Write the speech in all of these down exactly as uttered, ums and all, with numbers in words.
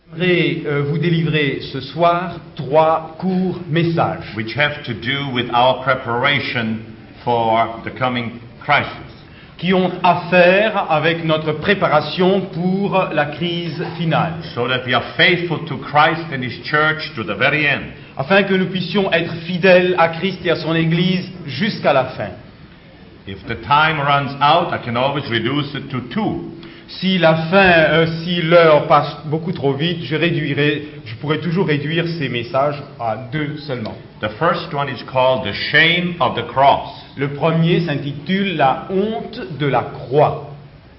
J'aimerais euh, vous délivrer ce soir trois courts messages which have to do with our preparation for the coming crisis. qui ont à faire avec notre préparation pour la crise finale, So that we are faithful to Christ and His church to the very end. afin que nous puissions être fidèles à Christ et à son Église jusqu'à la fin. If the time runs out, I can always reduce it to two. Si la fin, euh, si l'heure passe beaucoup trop vite, je réduirai, je pourrais toujours réduire ces messages à deux seulement. The first one is called the shame of the cross. Le premier s'intitule La honte de la croix.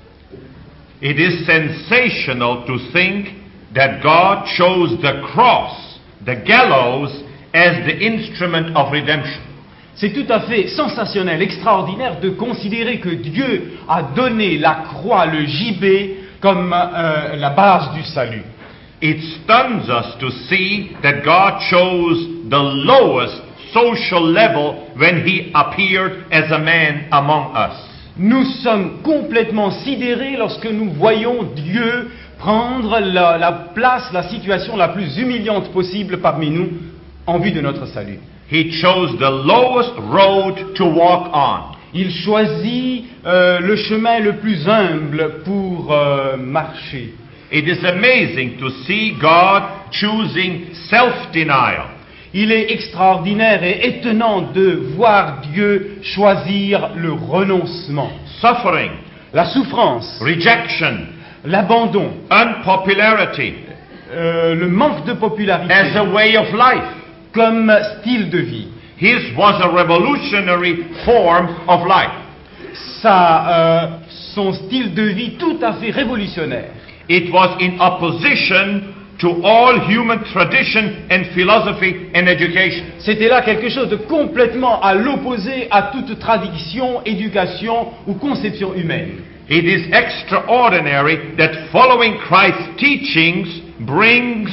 It is sensational to think that God chose the cross, the gallows, as the instrument of redemption. C'est tout à fait sensationnel, extraordinaire de considérer que Dieu a donné la croix, le gibet, comme euh, la base du salut. It stuns us to see that God chose the lowest social level when He appeared as a man among us. Nous sommes complètement sidérés lorsque nous voyons Dieu prendre la, la place, la situation la plus humiliante possible parmi nous en vue de notre salut. He chose the lowest road to walk on. Il choisit euh, le chemin le plus humble pour euh, marcher. It is amazing to see God choosing self-denial. Il est extraordinaire et étonnant de voir Dieu choisir le renoncement, Suffering, la souffrance, rejection, l'abandon, unpopularity euh, le manque de popularité as a way of life. comme style de vie. His was a revolutionary form of life. Ça, euh, son style de vie tout à fait révolutionnaire. It was in opposition to all human tradition and philosophy and education. C'était là quelque chose de complètement à l'opposé à toute tradition, éducation ou conception humaine. It is extraordinary that following Christ's teachings brings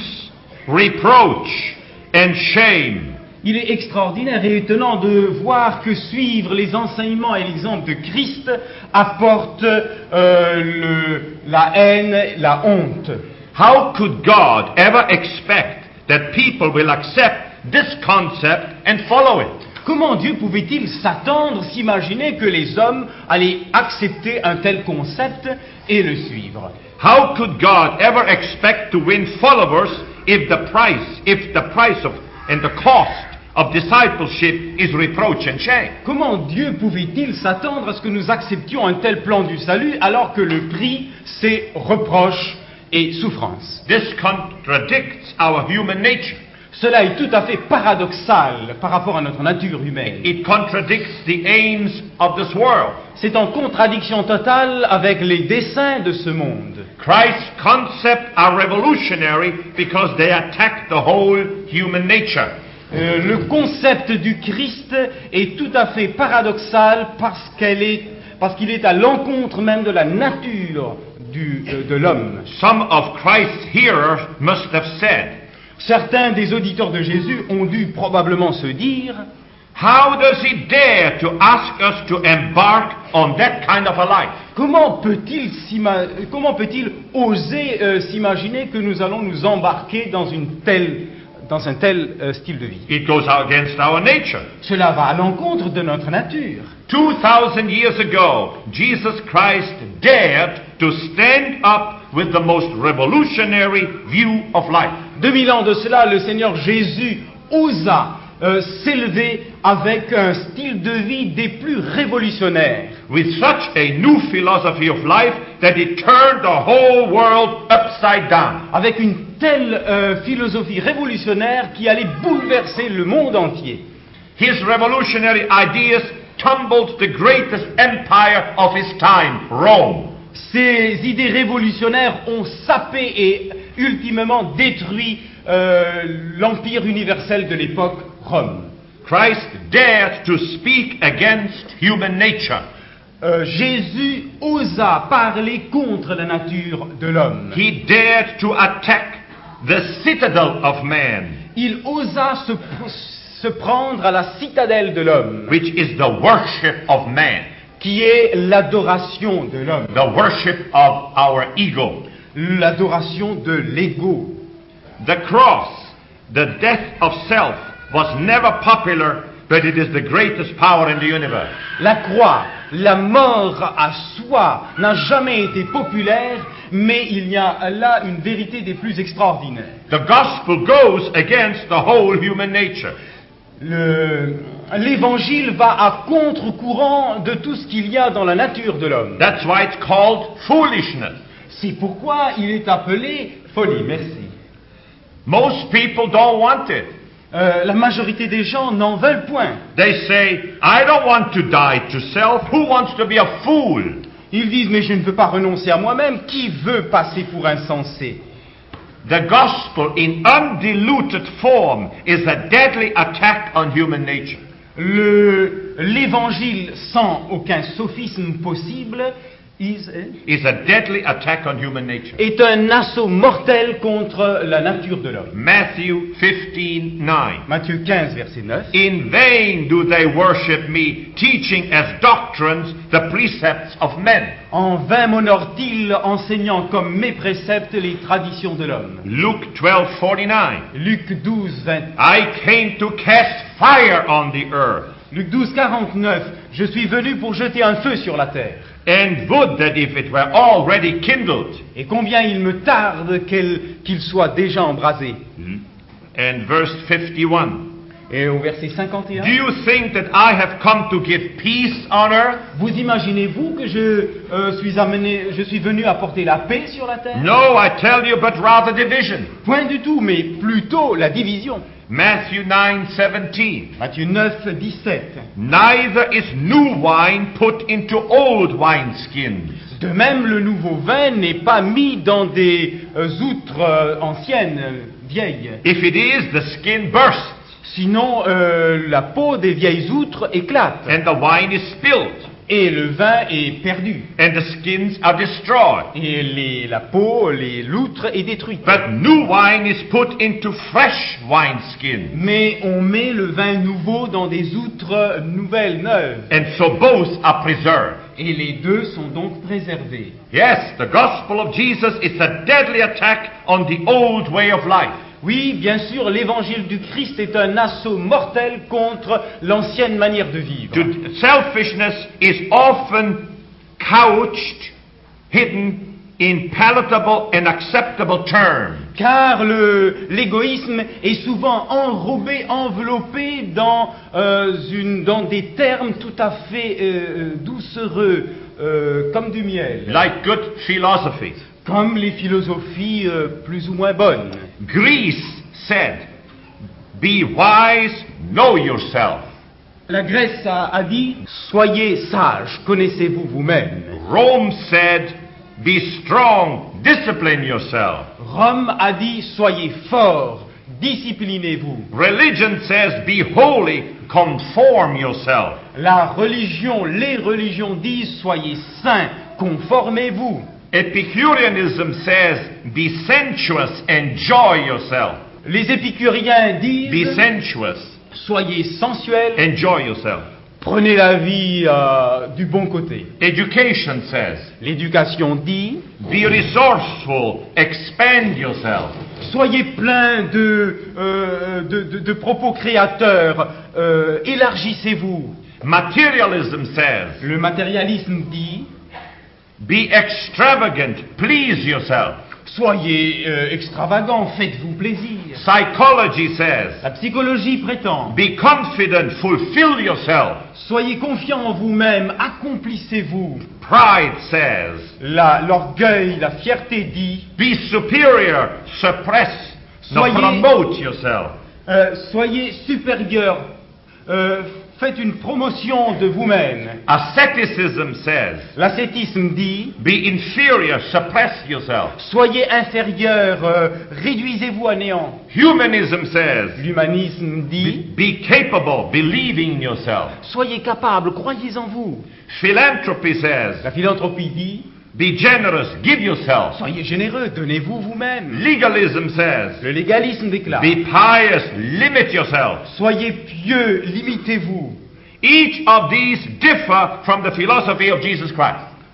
reproach and shame. Il est extraordinaire et étonnant de voir que suivre les enseignements et l'exemple de Christ apporte euh, le, la haine, la honte. How could God ever expect that people will accept this concept and follow it? Comment Dieu pouvait-il s'attendre, s'imaginer que les hommes allaient accepter un tel concept et le suivre? How could God ever expect to win followers if the price, if the price of and the cost of discipleship is reproach and shame? Comment Dieu pouvait-il s'attendre à ce que nous acceptions un tel plan du salut alors que le prix c'est reproche et souffrance? This contradicts our human nature. Cela est tout à fait paradoxal par rapport à notre nature humaine. It contradicts the aims of this world. C'est en contradiction totale avec les desseins de ce monde. Christ's concepts are revolutionary because they attack the whole human nature. Euh, le concept du Christ est tout à fait paradoxal parce qu'elle est, parce qu'il est à l'encontre même de la nature du, euh, de l'homme. Some of Christ's hearers must have said, Certains des auditeurs de Jésus ont dû probablement se dire: how does he dare to ask us to embark on that kind of a life? Comment peut-il, s'ima- comment peut-il oser euh, s'imaginer que nous allons nous embarquer dans, une telle, dans un tel euh, style de vie? It goes against our nature. Cela va à l'encontre de notre nature. Two thousand years ago, Jesus Christ dared to stand up with the most revolutionary view of life. deux mille ans de cela, le Seigneur Jésus osa euh, s'élever avec un style de vie des plus révolutionnaires, With such a new philosophy of life that it turned the whole world upside down. avec une telle euh, philosophie révolutionnaire qui allait bouleverser le monde entier. His revolutionary ideas tumbled the greatest empire of his time, Rome. Ces idées révolutionnaires ont sapé et ultimement détruit euh, l'empire universel de l'époque, Rome. Christ dared to speak against human nature. Euh, Jésus osa parler contre la nature de l'homme. He dared to attack the citadel of man, Il osa se, se prendre à la citadelle de l'homme, which is the worship of man, qui est l'adoration de l'homme, the worship of our ego. l'adoration de l'ego. The cross, the death of self, was never popular, but it is the greatest power in the universe. La croix, la mort à soi, n'a jamais été populaire, mais il y a là une vérité des plus extraordinaires. The gospel goes against the whole human nature. Le- L'évangile va à contre-courant de tout ce qu'il y a dans la nature de l'homme. That's why it's called foolishness. C'est pourquoi il est appelé folie. Merci. Most people don't want it. Euh, la majorité des gens n'en veulent point. They say, I don't want to die to self. Who wants to be a fool? Ils disent, mais je ne veux pas renoncer à moi-même. Qui veut passer pour insensé? The gospel in undiluted form is a deadly attack on human nature. Le- L'évangile sans aucun sophisme possible is- Is a deadly attack on human nature. est un assaut mortel contre la nature de l'homme. Matthew fifteen nine. Matthieu quinze, verset neuf. In vain do they worship me, teaching as doctrines the precepts of men. En vain m'honore-t-il, enseignant comme mes préceptes les traditions de l'homme. Luke twelve forty-nine. Luc douze, vingt. I came to cast fire on the earth. Luc douze, quarante-neuf. Je suis venu pour jeter un feu sur la terre. And would that if it were already kindled. Et combien il me tarde qu'elle- qu'il soit déjà embrasé. And verse fifty-one. Et au verset cinquante et un. Do you think that I have come to give peace on earth? Vous imaginez-vous que je euh, suis amené, je suis venu apporter la paix sur la terre? No, I tell you, but rather division. Point du tout, mais plutôt la division. Matthew nine seventeen. Matthieu neuf, dix-sept. Neither is new wine put into old wineskins. De même, le nouveau vin n'est pas mis dans des euh, outres euh, anciennes, euh, vieilles. If it is, the skin bursts, Sinon, euh, la peau des vieilles outres éclate. and the wine is spilled, Et le vin est perdu. and the skins are destroyed. Et les- la peau, les- l'outre est détruite. But new wine is put into fresh wineskins. Mais on met le vin nouveau dans des outres nouvelles, neuves. And so both are preserved. Et les deux sont donc préservés. Yes, the gospel of Jesus is a deadly attack on the old way of life. Oui, bien sûr, l'évangile du Christ est un assaut mortel contre l'ancienne manière de vivre. To- selfishness is often couched, hidden in palatable and acceptable terms. Car le- l'égoïsme est souvent enrobé, enveloppé dans, euh, une- dans des termes tout à fait euh, euh, doucereux, euh, comme du miel, Like good philosophy. comme les philosophies euh, plus ou moins bonnes. Greece said, be wise, know yourself. La Grèce a, a dit, soyez sages, connaissez-vous vous-même. Rome said, be strong, discipline yourself. Rome a dit, soyez forts, disciplinez-vous. Religion says, be holy, conform yourself. La religion, les religions disent, soyez saints, conformez-vous. Epicureanism says, be sensuous, enjoy yourself. Les épicuriens Be disent, sensuous, soyez sensuels, enjoy yourself. prenez la vie euh, du bon côté. Education says, L'éducation dit, be resourceful, expand yourself. soyez pleins de, euh, de, de- de propos créateurs, euh, élargissez-vous. Materialism says, Le matérialisme dit, be extravagant, please yourself. soyez euh, extravagants, faites-vous plaisir. Psychology says, La psychologie prétend, be confident, fulfill yourself. soyez confiants en vous-même, accomplissez-vous. Pride says, La- L'orgueil, la fierté dit, be superior, suppress, not Soyez- promote yourself. euh, soyez supérieurs, euh, faites une promotion de vous-même. Asceticism says, L'ascétisme dit, be inferior, suppress yourself. soyez inférieurs, euh, réduisez-vous à néant. Humanism says, L'humanisme be, dit, be capable, believing in yourself. soyez capables, croyez en vous. Philanthropy says, La philanthropie dit, be generous, give yourself. soyez généreux, donnez-vous vous-même. Legalism says, Le légalisme déclare, be pious, limit yourself. soyez pieux, limitez-vous. Each of these differ from the philosophy of Jesus Christ.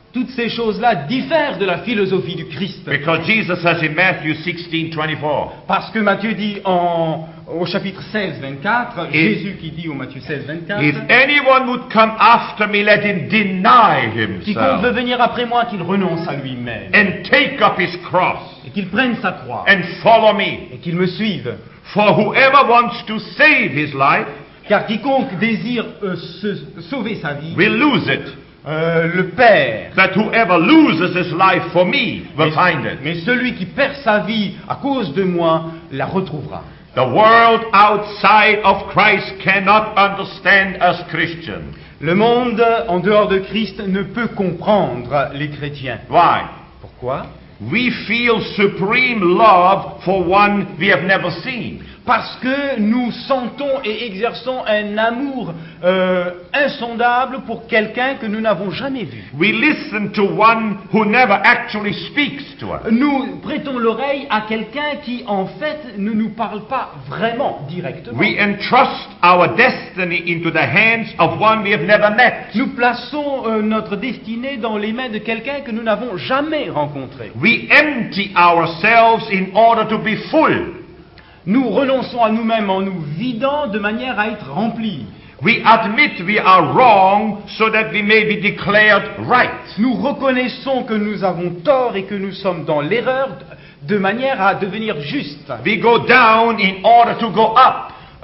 Toutes ces choses-là diffèrent de la philosophie du Christ. Because Jesus says in Matthew sixteen twenty-four, Parce que Matthieu dit en, au chapitre seize, vingt-quatre, If- Jésus qui dit au Matthieu seize, vingt-quatre, if anyone would come after me, let him deny quiconque veut himself venir après moi, qu'il renonce à lui-même and take up his cross et qu'il prenne sa croix and follow me. et qu'il me suive. For whoever wants to save his life Car quiconque désire euh, se, sauver sa vie, will lose it. euh, le perd. But whoever loses his life for me will Mais, find it. mais celui qui perd sa vie à cause de moi la retrouvera. The world outside of Christ cannot understand us Christians. Le monde en dehors de Christ ne peut comprendre les chrétiens. Why? Pourquoi? We feel supreme love for one we have never seen. Parce que nous sentons et exerçons un amour euh, insondable pour quelqu'un que nous n'avons jamais vu. We listen to one who never actually speaks to us. Nous prêtons l'oreille à quelqu'un qui, en fait, ne nous parle pas vraiment directement. We entrust our destiny into the hands of one we have never met. Nous plaçons euh, notre destinée dans les mains de quelqu'un que nous n'avons jamais rencontré. We empty ourselves in order to be full. Nous renonçons à nous-mêmes en nous vidant de manière à être remplis. We admit we are wrong so that we may be declared right. Nous reconnaissons que nous avons tort et que nous sommes dans l'erreur de manière à devenir justes. We go down in order to go up.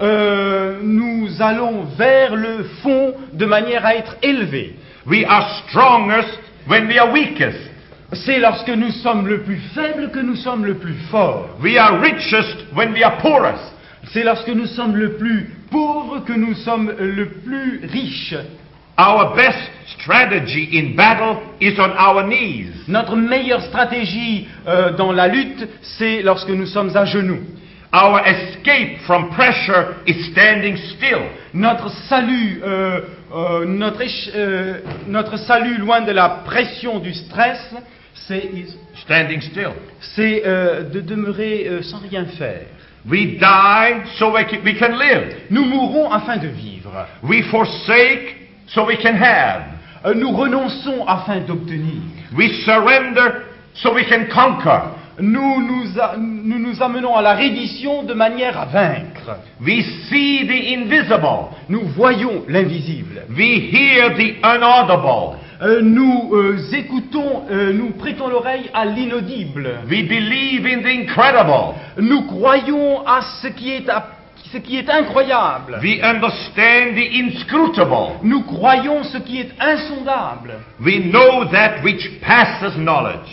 Euh, nous allons vers le fond de manière à être élevés. We are strongest when we are weakest. C'est lorsque nous sommes le plus faibles que nous sommes le plus forts. We are richest when we are poorest. C'est lorsque nous sommes le plus pauvres que nous sommes le plus riches. Our best strategy in battle is on our knees. Notre meilleure stratégie euh, dans la lutte, c'est lorsque nous sommes à genoux. Our escape from pressure is standing still. Notre salut, euh, euh, notre, éche- euh, notre salut loin de la pression du stress, c'est, Standing still. c'est euh, de demeurer euh, sans rien faire. We die so we can, we can live. Nous mourrons afin de vivre. We forsake so we can have. Euh, nous renonçons afin d'obtenir. We surrender so we can conquer. Nous nous, a- nous nous amenons à la reddition de manière à vaincre. We see the invisible. Nous voyons l'invisible. We hear the unaudible. Euh, nous euh, écoutons, euh, nous prêtons l'oreille à l'inaudible. We believe in the incredible. Nous croyons à ce qui est, à- ce qui est incroyable. We understand the inscrutable. Nous croyons ce qui est insondable. We know that which passes knowledge.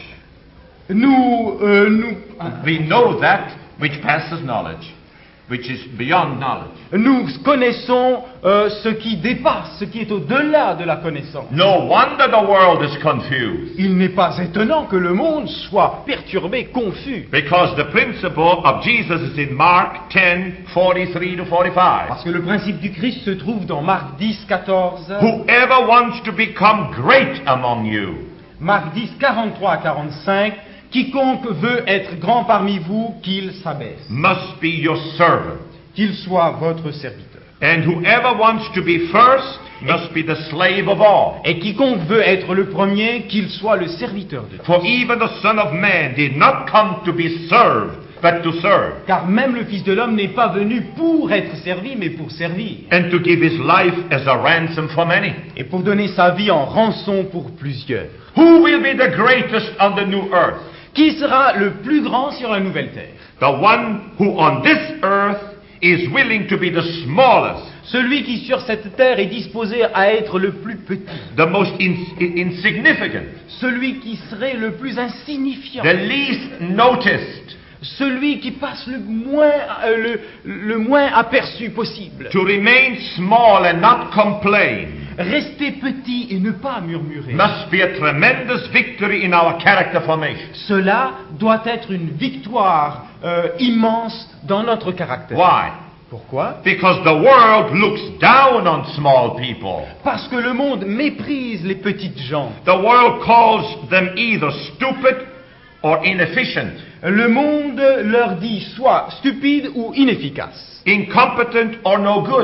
Nous, euh, nous, We know that which passes knowledge, which is beyond knowledge. nous connaissons euh, ce qui dépasse, ce qui est au-delà de la connaissance. No wonder the world is confused, Il n'est pas étonnant que le monde soit perturbé, confus. because the principle of Jesus is in Mark ten forty-three to forty-five. Parce que le principe du Christ se trouve dans Marc dix, quatorze. Whoever wants to become great among you Marc dix, quarante-trois à quarante-cinq. Quiconque veut être grand parmi vous, qu'il s'abaisse, must be your servant. qu'il soit votre serviteur. And whoever wants to be first must be the slave of all. Et quiconque veut être le premier, qu'il soit le serviteur de Dieu. For even the Son of Man did not come to be served, but to serve, Car même le Fils de l'homme n'est pas venu pour être servi, mais pour servir. and to give his life as a ransom for many. Et pour donner sa vie en rançon pour plusieurs. Who will be the greatest on the new earth? Qui sera le plus grand sur la nouvelle terre? The one who on this earth is willing to be the smallest, Celui qui sur cette terre est disposé à être le plus petit. the most ins- insignificant, Celui qui serait le plus insignifiant. the least noticed, Celui qui passe le moins, euh, le, le moins aperçu possible. to remain small and not complain, Rester petit et ne pas murmurer. must be a tremendous victory in our character formation. Cela doit être une victoire euh, immense dans notre caractère. Why? Pourquoi? Because the world looks down on small people. Parce que le monde méprise les petites gens. The world calls them either stupid or inefficient, Le monde leur dit soit stupide ou inefficace, incompetent or no good.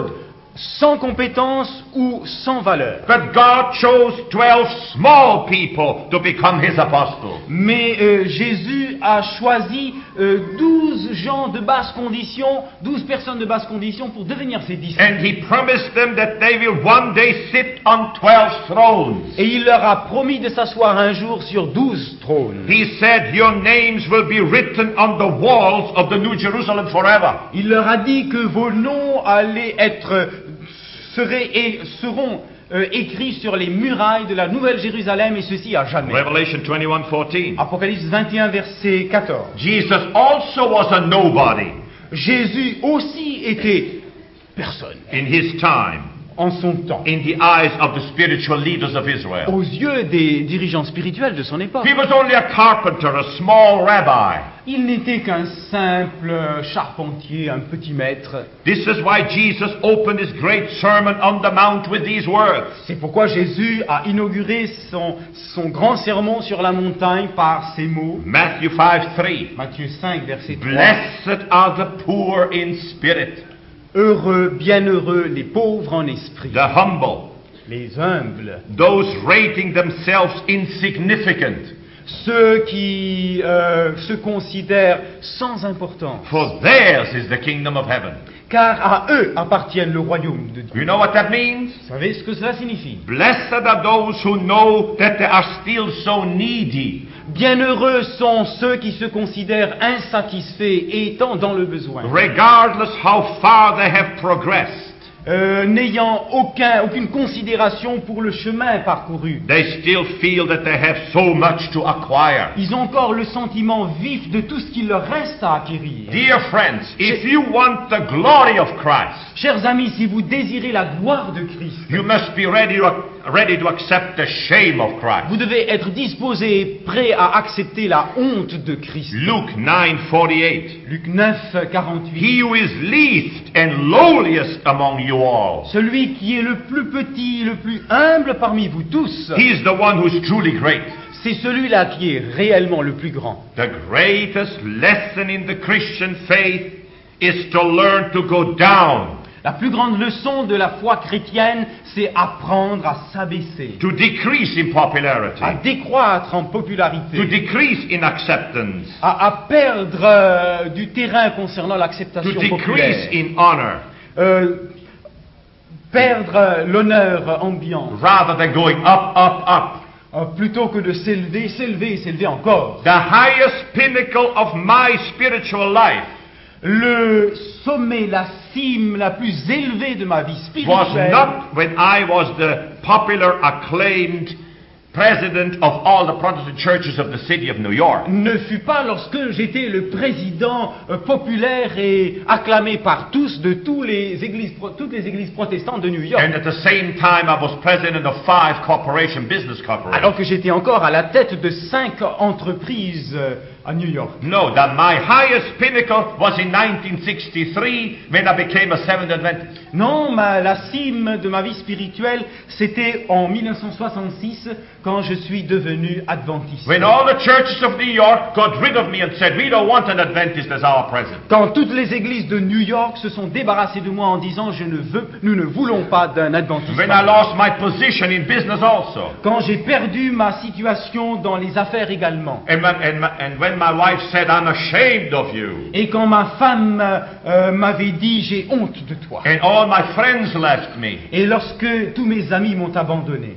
sans compétence ou sans valeur. But God chose twelve small people to become His apostles. Mais euh, Jésus a choisi euh, douze gens de basse condition, douze personnes de basse condition pour devenir ses disciples. And He promised them that they will one day sit on twelve thrones. Et il leur a promis de s'asseoir un jour sur douze trônes. He said, your names will be written on the walls of the New Jerusalem forever. Il leur a dit que vos noms allaient être, seraient et seront euh, écrits sur les murailles de la Nouvelle Jérusalem, et ceci à jamais. Revelation twenty-one fourteen. Apocalypse vingt et un, verset quatorze. Jesus also was a nobody Jésus aussi était personne in His time, en son temps, in the eyes of the spiritual leaders of Israel. aux yeux des dirigeants spirituels de son époque. He was only a carpenter, a small rabbi. Il n'était qu'un simple charpentier, un petit maître. This is why Jesus opened His great sermon on the mount with these words. C'est pourquoi Jésus a inauguré son, son grand sermon sur la montagne par ces mots. Matthew five three. Matthieu cinq, verset trois. Blessed are the poor in spirit, Heureux, bienheureux les pauvres en esprit, the humble, les humbles, those rating themselves insignificant, ceux qui euh, se considèrent sans importance, for theirs is the kingdom of heaven. car à eux appartiennent le royaume de Dieu. You know what that means? Vous savez ce que cela signifie? Blessed are those who know that they are still so needy. Bienheureux sont ceux qui se considèrent insatisfaits et étant dans le besoin, Regardless how far they have progressed, euh, n'ayant aucun, aucune considération pour le chemin parcouru. they still feel that they have so much to acquire. Ils ont encore le sentiment vif de tout ce qu'il leur reste à acquérir. Dear friends, if you want the glory of Christ, Chers amis, si vous désirez la gloire de Christ, you must be ready to, ready to accept the shame of Christ. vous devez être disposé et prêt à accepter la honte de Christ. Luke nine forty-eight. Luc neuf, quarante-huit. He who is least and lowliest among you all, Celui qui est le plus petit, le plus humble parmi vous tous, he is the one who is truly great. c'est celui-là qui est réellement le plus grand. The greatest lesson in the Christian faith is to learn to go down, La plus grande leçon de la foi chrétienne, c'est apprendre à s'abaisser, to decrease in popularity, à décroître en to popularité, decrease in acceptance, à, à perdre euh, du terrain concernant to l'acceptation decrease populaire, in honor, euh, perdre euh, l'honneur ambiant, rather than going up, up, up. euh, plutôt que de s'élever, s'élever et s'élever encore. The highest pinnacle of my spiritual life Le sommet, la cime la plus élevée de ma vie was spirituelle not when I was the popular, acclaimed president of all the Protestant churches of the city of New York. ne fut pas lorsque j'étais le président euh, populaire et acclamé par tous de tous les églises, pro- toutes les églises protestantes de New York, And at the same time, I was president of five corporation business corporations. alors que j'étais encore à la tête de cinq entreprises euh, à New York. No, that my highest pinnacle was in nineteen sixty-three when I became a Seventh Adventist. Non, ma- la cime de ma vie spirituelle, c'était en mille neuf cent soixante-six, quand je suis devenu adventiste. When all the churches of New York got rid of me and said, we don't want an Adventist as our president. Quand toutes les églises de New York se sont débarrassées de moi en disant je ne veux, nous ne voulons pas d'un adventiste. When I lost my position in business also. Quand j'ai perdu ma situation dans les affaires également. And when, and, my, and when my wife said, I'm ashamed of you. Et quand ma femme euh, m'avait dit j'ai honte de toi. And all my friends left me. Et lorsque tous mes amis m'ont abandonné.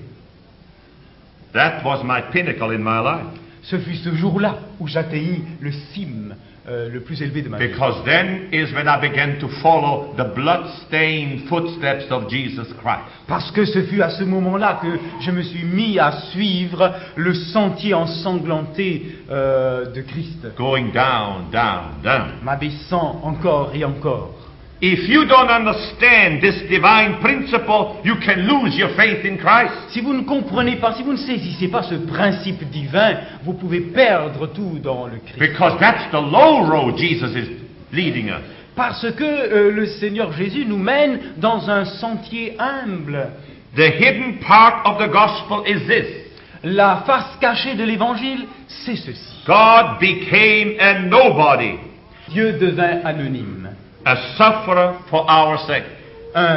That was my pinnacle in my life. Ce fut ce jour-là où j'atteignis le cime euh, le plus élevé de ma vie. Because then is when I began to follow the blood-stained footsteps of Jesus Christ. Parce que ce fut à ce moment-là que je me suis mis à suivre le sentier ensanglanté euh, de Christ, Going down, down, down. m'abaissant encore et encore. If you don't understand this divine principle, you can lose your faith in Christ. Si vous ne comprenez pas, si vous ne saisissez pas ce principe divin, vous pouvez perdre tout dans le Christ. Because that's the low road Jesus is leading us. Parce que euh, le Seigneur Jésus nous mène dans un sentier humble. The hidden part of the gospel is this. La face cachée de l'Évangile, c'est ceci. God became a nobody, Dieu devint anonyme. a sufferer for our sake. Un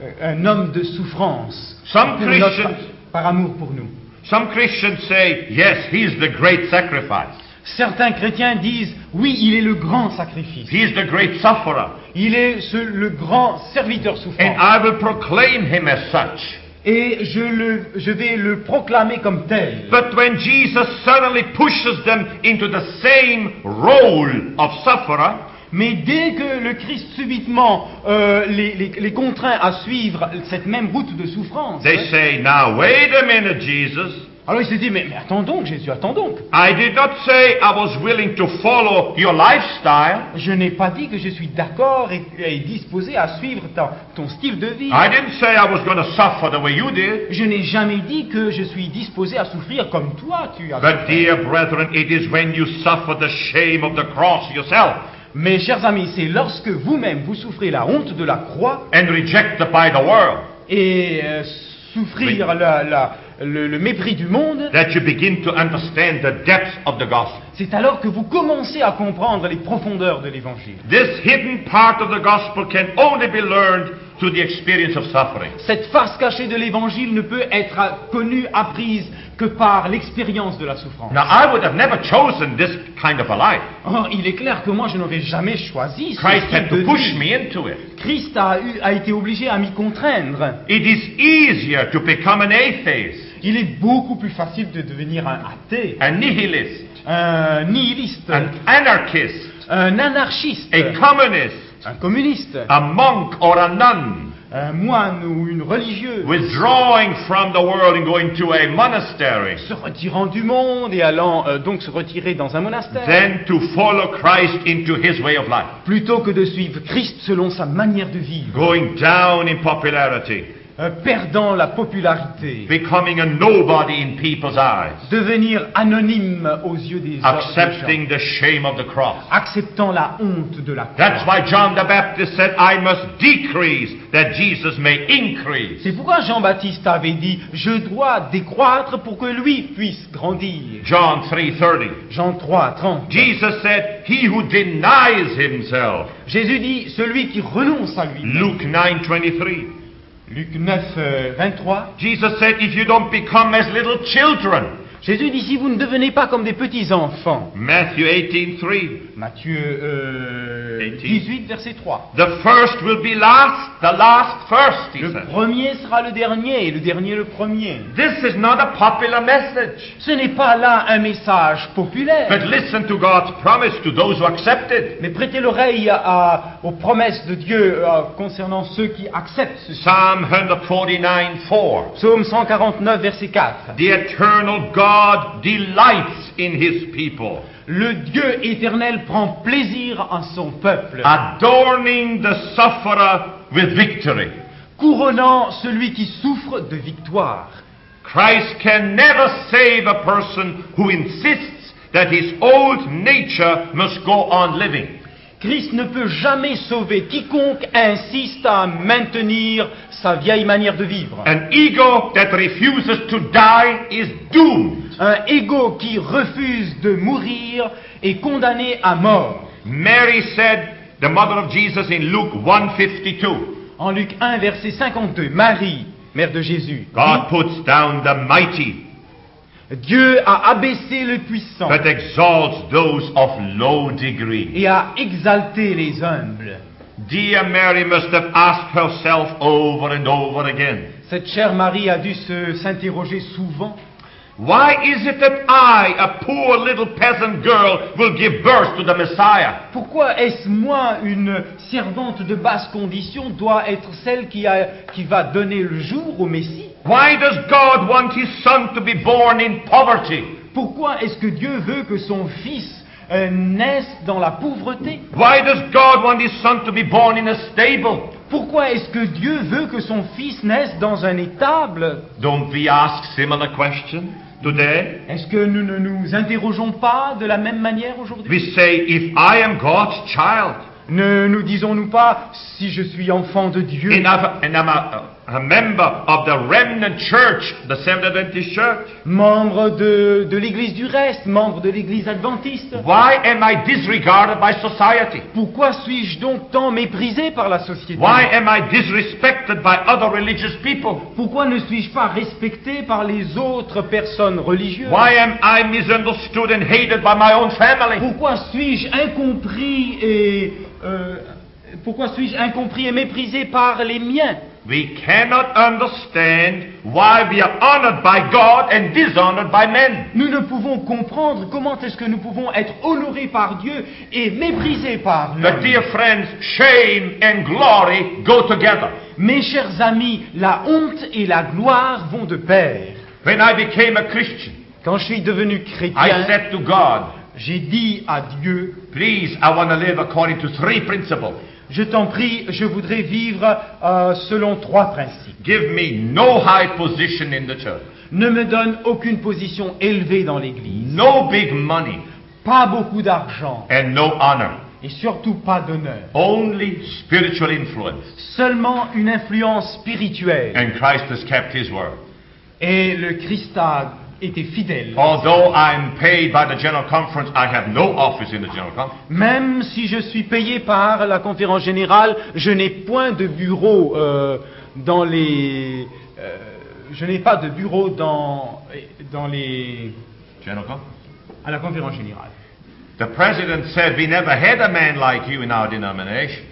un homme de souffrance Some pour notre- Christians- par amour pour nous. Some Christians say, yes, he's the great sacrifice. Certains chrétiens disent, oui, il est le grand sacrifice. He's the great sufferer. Il est ce- le grand serviteur souffrant. And I will proclaim him as such. Et je, le, je vais le proclamer comme tel. But when Jesus suddenly pushes them into the same role of sufferer, Mais dès que le Christ subitement euh, les, les- les contraint à suivre cette même route de souffrance, they say, now wait a minute, Jesus. alors il se dit, mais, mais attends donc Jésus, attends donc. I did not say I was willing to follow your lifestyle. Je n'ai pas dit que je suis d'accord et, et disposé à suivre ta- ton style de vie. I didn't say I was going to suffer the way you did. Je n'ai jamais dit que je suis disposé à souffrir comme toi tu as But souffert. dear brethren, it is when you suffer the shame of the cross yourself Mes chers amis, c'est lorsque vous-même vous souffrez la honte de la croix and rejected by the world et euh, souffrir la- la- le, le mépris du monde, that you begin to understand the depth of the gospel. c'est alors que vous commencez à comprendre les profondeurs de l'évangile. This hidden part of the gospel can only be learned through the experience of suffering. Cette face cachée de l'évangile ne peut être euh, connue, apprise que par l'expérience de la souffrance. Now, I would have never chosen this kind of a life. Or, il est clair que moi je n'aurais jamais choisi ce Christ style had de to push vie. me into it. Christ a, eu- a été obligé à m'y contraindre. It is easier to become an atheist, Il est beaucoup plus facile de devenir un athée, a nihilist, un nihiliste, an anarchist, un anarchiste, a communist, un communiste, a monk or a nun, un moine ou une religieuse, withdrawing from the world and going to a monastery, se retirant du monde et allant euh, donc se retirer dans un monastère, than to follow Christ into his way of life, plutôt que de suivre Christ selon sa manière de vivre, going down in popularity, euh, perdant la popularité, becoming a nobody in people's eyes, devenir anonyme aux yeux des hommes, accepting the shame of the cross. acceptant la honte de la That's croix. why John the Baptist said, I must decrease that Jesus may increase. C'est pourquoi Jean-Baptiste avait dit « Je dois décroître pour que lui puisse grandir ». John three thirty. Jean trois, trente. Jesus said, he who denies himself. Jésus dit « Celui qui renonce à lui Luke nine twenty-three. Luc neuf, euh, vingt-trois. Jesus said, if you don't become as little children. Jésus dit « Si vous ne devenez pas comme des petits-enfants ». Matthew eighteen three. Matthieu euh, eighteen. dix-huit, verset trois. The first will be last, the last first, he Le said. premier sera le dernier et le dernier le premier. This is not a popular message. Ce n'est pas là un message populaire. But listen to God's promise to those who accept it. Mais prêtez l'oreille à- à- aux promesses de Dieu euh, concernant ceux qui acceptent ceci. Psalm one forty-nine four. Psaume cent quarante-neuf, verset quatre. The eternal God delights in his people, Le Dieu éternel prend plaisir en son peuple, adorning the sufferer with victory. couronnant celui qui souffre de victoire. Christ can never save a person who insists that his old nature must go on living. Christ ne peut jamais sauver quiconque insiste à maintenir sa vieille manière de vivre. An ego that refuses to die is doomed. Un égo qui refuse de mourir est condamné à mort. Mary said, the mother of Jesus in Luke one fifty-two, En Luc un, verset cinquante-deux, Marie, mère de Jésus, God puts down the mighty, dit, Dieu a abaissé le puissant but exalts those of low degree. et a exalté les humbles. Dear Mary must have asked herself over and over again, Cette chère Marie a dû se- s'interroger souvent. why is it that I, a poor little peasant girl, will give birth to the Messiah? Pourquoi est-ce moi, une servante de basse condition, doit être celle qui, a, qui va donner le jour au Messie? Why does God want his son to be born in poverty? Pourquoi est-ce que Dieu veut que son fils euh, naisse dans la pauvreté? Why does God want his son to be born in a stable? Pourquoi est-ce que Dieu veut que son fils naisse dans un étable? Don't we ask similar questions today? Est-ce que nous ne nous interrogeons pas de la même manière aujourd'hui? We say, if I am God's child, Ne nous disons-nous pas, si je suis enfant de Dieu, and, I've- and I'm a, a member of the remnant church, the Seventh Adventist Church? membre de, de l'Église du reste, membre de l'Église adventiste. Why am I disregarded by society? Pourquoi suis-je donc tant méprisé par la société? Why am I disrespected by other religious people? Pourquoi ne suis-je pas respecté par les autres personnes religieuses? Why am I misunderstood and hated by my own family? Pourquoi suis-je incompris et euh, pourquoi suis-je incompris et méprisé par les miens? We cannot understand why we are honored by God and dishonored by men. Nous ne pouvons comprendre comment est-ce que nous pouvons être honorés par Dieu et méprisés par l'homme. But dear friends, shame and glory go together. Mes chers amis, la honte et la gloire vont de pair. When I became a Christian, Quand je suis devenu I chrétien, said to God, j'ai dit à Dieu, please, I want to live according to three principles. je t'en prie, je voudrais vivre euh, selon trois principes. Give me no high position in the church, Ne me donne aucune position élevée dans l'Église, no big money, pas beaucoup d'argent and no honor. et surtout pas d'honneur. Only spiritual influence. Seulement une influence spirituelle. And Christ has kept his word. Et le Christ a été fidèle. Although I'm paid by the General Conference, I have no office in the General Conference. Même si je suis payé par la conférence générale, je n'ai point de bureau euh, dans les... euh, je n'ai pas de bureau dans, dans les... General Conference? à la conférence générale. The president said, we never had a man like you in our denomination.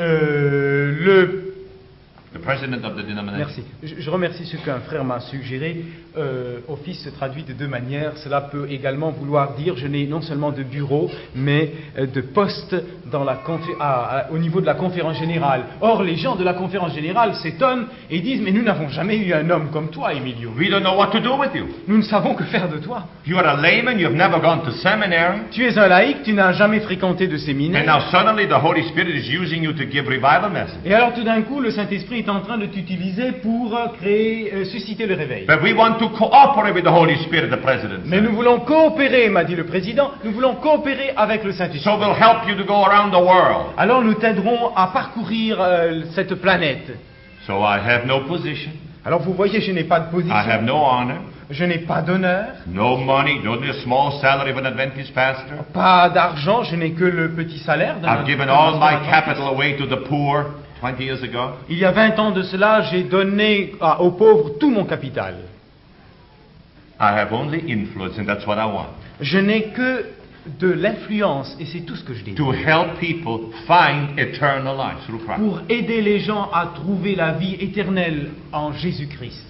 Euh, le... The president of the denomination. Merci. Je, je remercie ce qu'un frère m'a suggéré. Euh, office se traduit de deux manières. Cela peut également vouloir dire je n'ai non seulement de bureau, mais euh, de poste dans la confé- à- à- au niveau de la conférence générale. Or, les gens de la conférence générale s'étonnent et disent mais nous n'avons jamais eu un homme comme toi, Emilio. We don't know what to do with you. Nous ne savons que faire de toi. You are a layman, you have never gone to seminary, Tu es un laïc, tu n'as jamais fréquenté de and séminaire. now suddenly the Holy Spirit is using you to give revival message. Et alors tout d'un coup, le Saint-Esprit est en train de t'utiliser pour euh, créer, euh, susciter le réveil. But we want to cooperate with the Holy Spirit, the president Mais said. nous voulons coopérer, m'a dit le président, nous voulons coopérer avec le So Saint-Esprit. we'll help you to go around the world. Alors nous t'aiderons à parcourir euh, cette planète. So I have no position, Alors vous voyez, je n'ai pas de I have position, no honor, je n'ai pas d'honneur, no money, only a small salary of an Adventist pastor. pas d'argent, je n'ai que le petit salaire d'un I've given d'un all my pasteur. capital away to the poor twenty years ago. Il y a vingt ans de cela, j'ai donné à- aux pauvres tout mon capital. I have only influence, and that's what I want. Je n'ai que de l'influence, et c'est tout ce que je dis. To help people find eternal life through Christ. Pour aider les gens à trouver la vie éternelle en Jésus-Christ.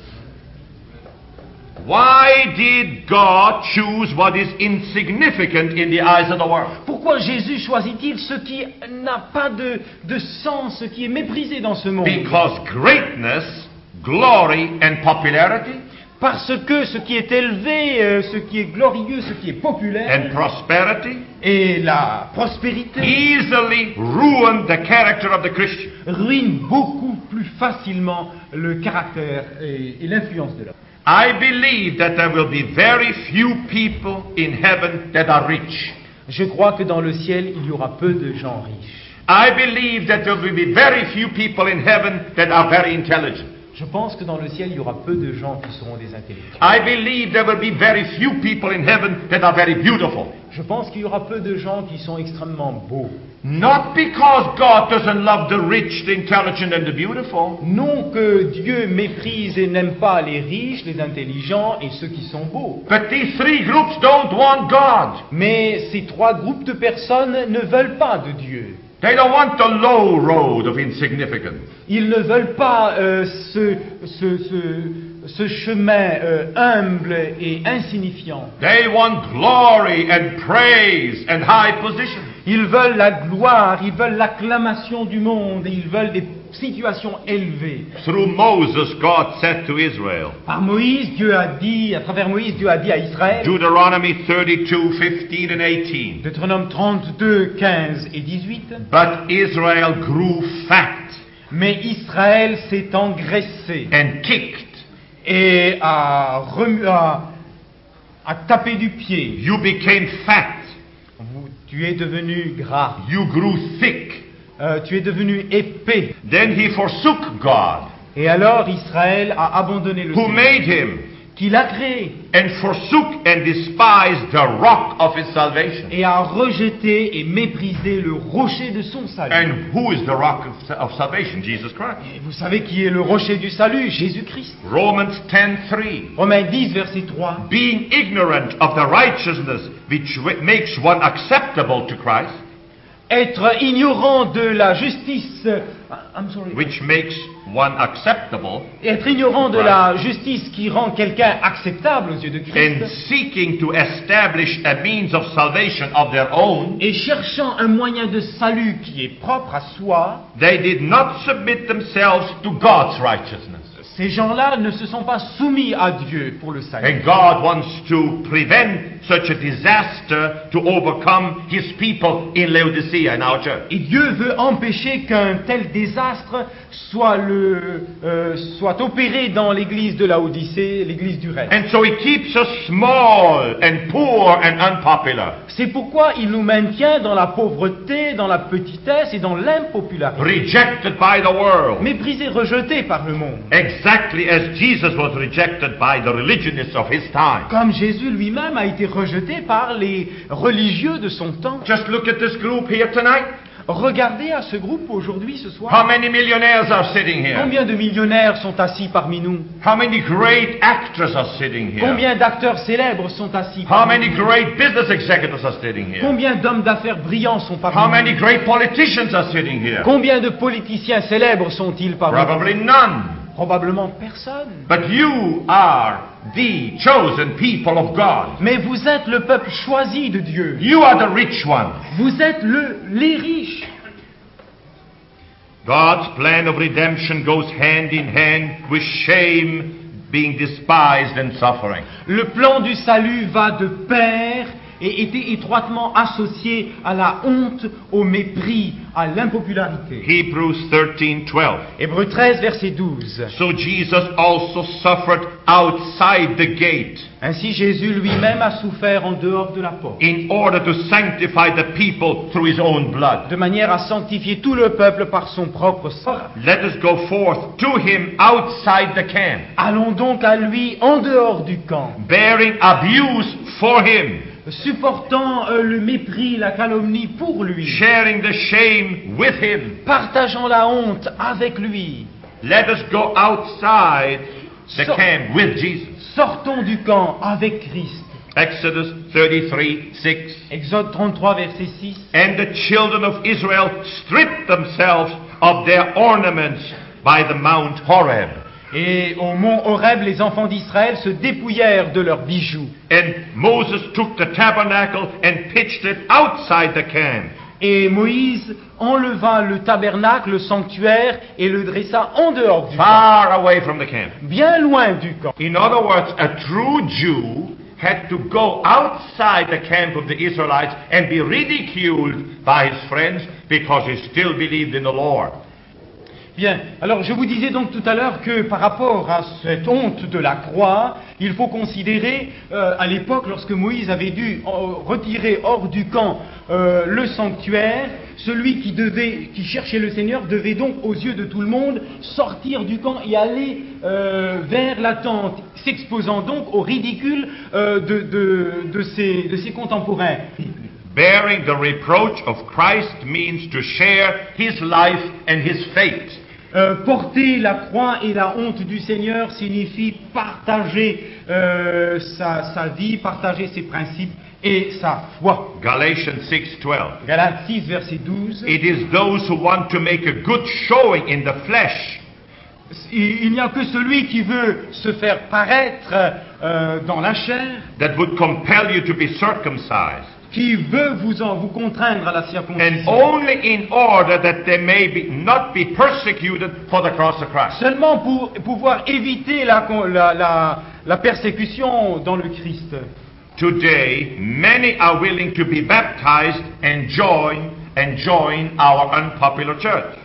Why did God choose what is insignificant in the eyes of the world? Pourquoi Jésus choisit-il ce qui n'a pas de, de sens, ce qui est méprisé dans ce monde? Because greatness, glory, and popularity, Parce que ce qui est élevé, euh, ce qui est glorieux, ce qui est populaire, and prosperity et la prospérité easily ruin the character of the Christian. ruinent beaucoup plus facilement le caractère et, et l'influence de l'homme. I believe that there will be very few people in heaven that are rich. Je crois que dans le ciel, il y aura peu de gens riches. I believe that there will be very few people in heaven that are very intelligent. Je pense que dans le ciel, il y aura peu de gens qui seront des intellectuels. I believe there will be very few people in heaven that are very beautiful. Je pense qu'il y aura peu de gens qui sont extrêmement beaux. Not because God doesn't love the rich, the intelligent, and the beautiful. Non que Dieu méprise et n'aime pas les riches, les intelligents et ceux qui sont beaux. But these three groups don't want God. Mais ces trois groupes de personnes ne veulent pas de Dieu. They don't want the low road of insignificance. Ils ne veulent pas euh, ce, ce, ce, ce chemin euh, humble et insignifiant. They want glory and praise and high position. Ils veulent la gloire, ils veulent l'acclamation du monde et ils veulent des situations élevées. Through Moses, God said to Israel, Par Moïse, Dieu a dit, à travers Moïse, Dieu a dit à Israël, Deuteronomy thirty-two, fifteen and eighteen, Deutéronome trente-deux, quinze et dix-huit, but Israel grew fat mais Israël s'est engraissé and kicked. et a, remu- a, a tapé du pied. You became fat. Vous- tu es devenu gras, You grew thick. Euh, tu es devenu épais. Then he forsook God. Et alors Israël a abandonné le who Seigneur, made him, qui l'a créé, and forsook and despised the rock of his salvation. et a rejeté et méprisé le rocher de son salut. And who is the rock of, of salvation? Jesus Christ. Et vous savez qui est le rocher du salut? Jésus-Christ. Romans ten three. Romains dix, verset trois. Being ignorant of the righteousness which wi- makes one acceptable to Christ, Être ignorant de la justice, I'm sorry. which makes one acceptable, Être ignorant de la justice qui rend quelqu'un acceptable aux yeux de and Christ, seeking to establish a means of salvation of their own, et cherchant un moyen de salut qui est propre à soi, they did not submit themselves to God's righteousness. ces gens-là ne se sont pas soumis à Dieu pour le salut. And God wants to prevent such a disaster to overcome His people in Laodicea, in our church. Et Dieu veut empêcher qu'un tel désastre soit, le, euh, soit opéré dans l'église de Laodicée, l'église du reste. And so He keeps us small and poor and unpopular, C'est pourquoi il nous maintient dans la pauvreté, dans la petitesse et dans l'impopularité. rejected by the world, Méprisé, rejeté par le monde. exactly as Jesus was rejected by the religionists of His time. Comme Jésus lui-même a été rejeté par les religieux de son temps. Just look at this group here tonight. Regardez à ce groupe aujourd'hui, ce soir. How many millionaires are sitting here? Combien de millionnaires sont assis parmi nous? How many great actors are sitting here? Combien d'acteurs célèbres sont assis How parmi many nous? great business executives are sitting here? Combien d'hommes d'affaires brillants sont How parmi many nous? great politicians are sitting here? Combien de politiciens célèbres sont-ils parmi nous? Probably none. Probablement personne. But you are the chosen people of God. Mais vous êtes le peuple choisi de Dieu. You are the rich ones. Vous êtes le, les riches. God's plan of redemption goes hand in hand with shame, being despised and suffering. Le plan du salut va de pair et était étroitement associé à la honte, au mépris, à l'impopularité. Hebrews thirteen twelve. Hébreux treize, verset douze. So Jesus also suffered outside the gate Ainsi Jésus lui-même a souffert en dehors de la porte, in order to sanctify the people through his own blood. de manière à sanctifier tout le peuple par son propre sang. Let us go forth to him outside the camp, Allons donc à lui en dehors du camp, bearing abuse for him, supportant euh, le mépris, la calomnie pour lui, sharing the shame with him. partageant la honte avec lui. Let us go outside the So- camp with Jesus. Sortons du camp avec Christ. Exodus thirty-three six. Exode trente-trois, verset six. And the children of Israel stripped themselves of their ornaments by the Mount Horeb. Et au mont Horeb, les enfants d'Israël se dépouillèrent de leurs bijoux. And Moses took the tabernacle and pitched it outside the camp. Et Moïse enleva le tabernacle, le sanctuaire, et le dressa en dehors du camp, Far away from the camp. bien loin du camp. In other words, a true Jew had to go outside the camp of the Israelites and be ridiculed by his friends because he still believed in the Lord. Bien, alors je vous disais donc tout à l'heure que par rapport à cette honte de la croix, il faut considérer euh, à l'époque lorsque Moïse avait dû euh, retirer hors du camp euh, le sanctuaire, celui qui devait, qui cherchait le Seigneur devait donc aux yeux de tout le monde sortir du camp et aller euh, vers la tente, s'exposant donc au ridicule euh, de, de, de, ses, de ses contemporains. Bearing the reproach of Christ means to share his life and his faith. Euh, porter la croix et la honte du Seigneur signifie partager euh, sa, sa vie, partager ses principes et sa foi. Galatians six twelve. Galates six, verset douze. It is those who want to make a good showing in the flesh Il, il n'y a que celui qui veut se faire paraître euh, dans la chair, that would compel you to be circumcised, qui veut vous, en, vous contraindre à la and circoncision. only in order that they may be, not be persecuted for the cross of Christ. Seulement pour pouvoir éviter la, la, la, la persécution dans le Christ. Today, many are willing to be baptized and join and join our unpopular church.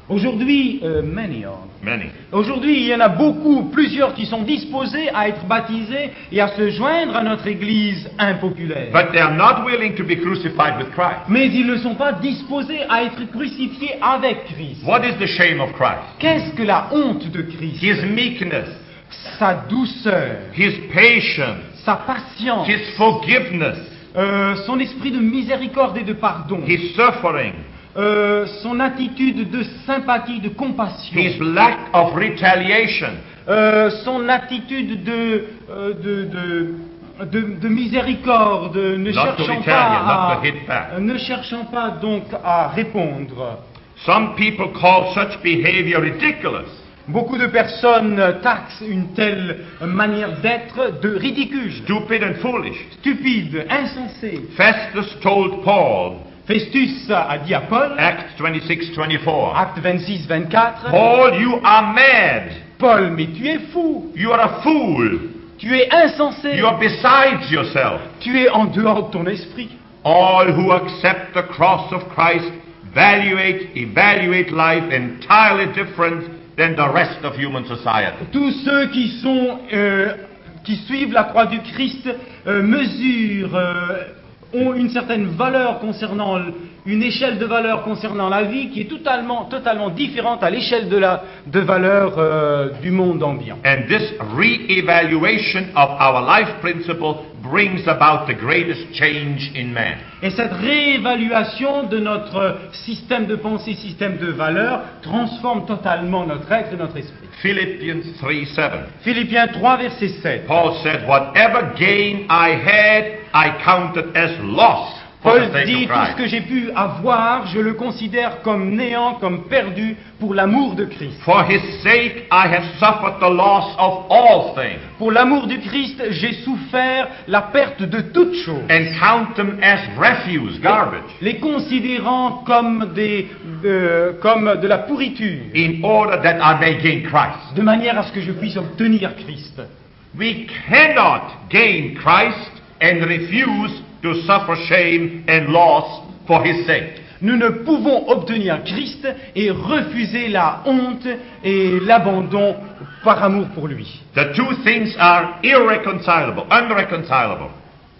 Aujourd'hui, euh, many are. Many. Aujourd'hui, il y en a beaucoup, plusieurs qui sont disposés à être baptisés et à se joindre à notre Église impopulaire. But they are not willing to be crucified with Christ. Mais ils ne sont pas disposés à être crucifiés avec Christ. What is the shame of Christ? Qu'est-ce que la honte de Christ? His meekness, Sa douceur, His patience, sa patience, His forgiveness, euh, son esprit de miséricorde et de pardon, His suffering, euh, son attitude de sympathie, de compassion, His lack of retaliation, euh, son attitude de, euh, de, de, de, de miséricorde, ne Not to cherchant, retaliate, pas not to hit back. à, ne cherchant pas donc à répondre. Some people call such behavior ridiculous. Beaucoup de personnes taxent une telle manière d'être de ridicule, Stupid and foolish. stupide, insensée. Festus told Paul, Festus a dit à Paul, Acts twenty-six twenty-four, acte vingt-six vingt-quatre, Paul, you are mad. Paul, mais tu es fou, You are a fool. tu es insensé, You are besides yourself. tu es en dehors de ton esprit. All who accept the cross of Christ evaluate, evaluate life entirely different than the rest of human society. Tous ceux qui sont, euh, qui suivent la croix du Christ euh, mesurent, euh, ont une certaine valeur concernant, l- une échelle de valeur concernant la vie qui est totalement, totalement différente à l'échelle de la de valeur euh, du monde ambiant. And this re-evaluation of our life principle brings about the greatest change in man. Et cette réévaluation de notre système de pensée, système de valeur, transforme totalement notre être et notre esprit. Philippians three seven. Philippiens trois, verset sept. Paul said, whatever gain I had, I counted as loss for Paul the sake dit, of tout ce Christ. que j'ai pu avoir, je le considère comme néant, comme perdu, pour l'amour de Christ. For his sake I have suffered the loss of all things, Pour l'amour du Christ, j'ai souffert la perte de toutes choses, and count them as refuse, garbage, les considérant comme, des, de, comme de la pourriture, in order that I may gain Christ. de manière à ce que je puisse obtenir Christ. We cannot gain Christ and refuse to suffer shame and loss for his sake. Nous ne pouvons obtenir Christ et refuser la honte et l'abandon par amour pour lui. The two things are irreconcilable, unreconcilable.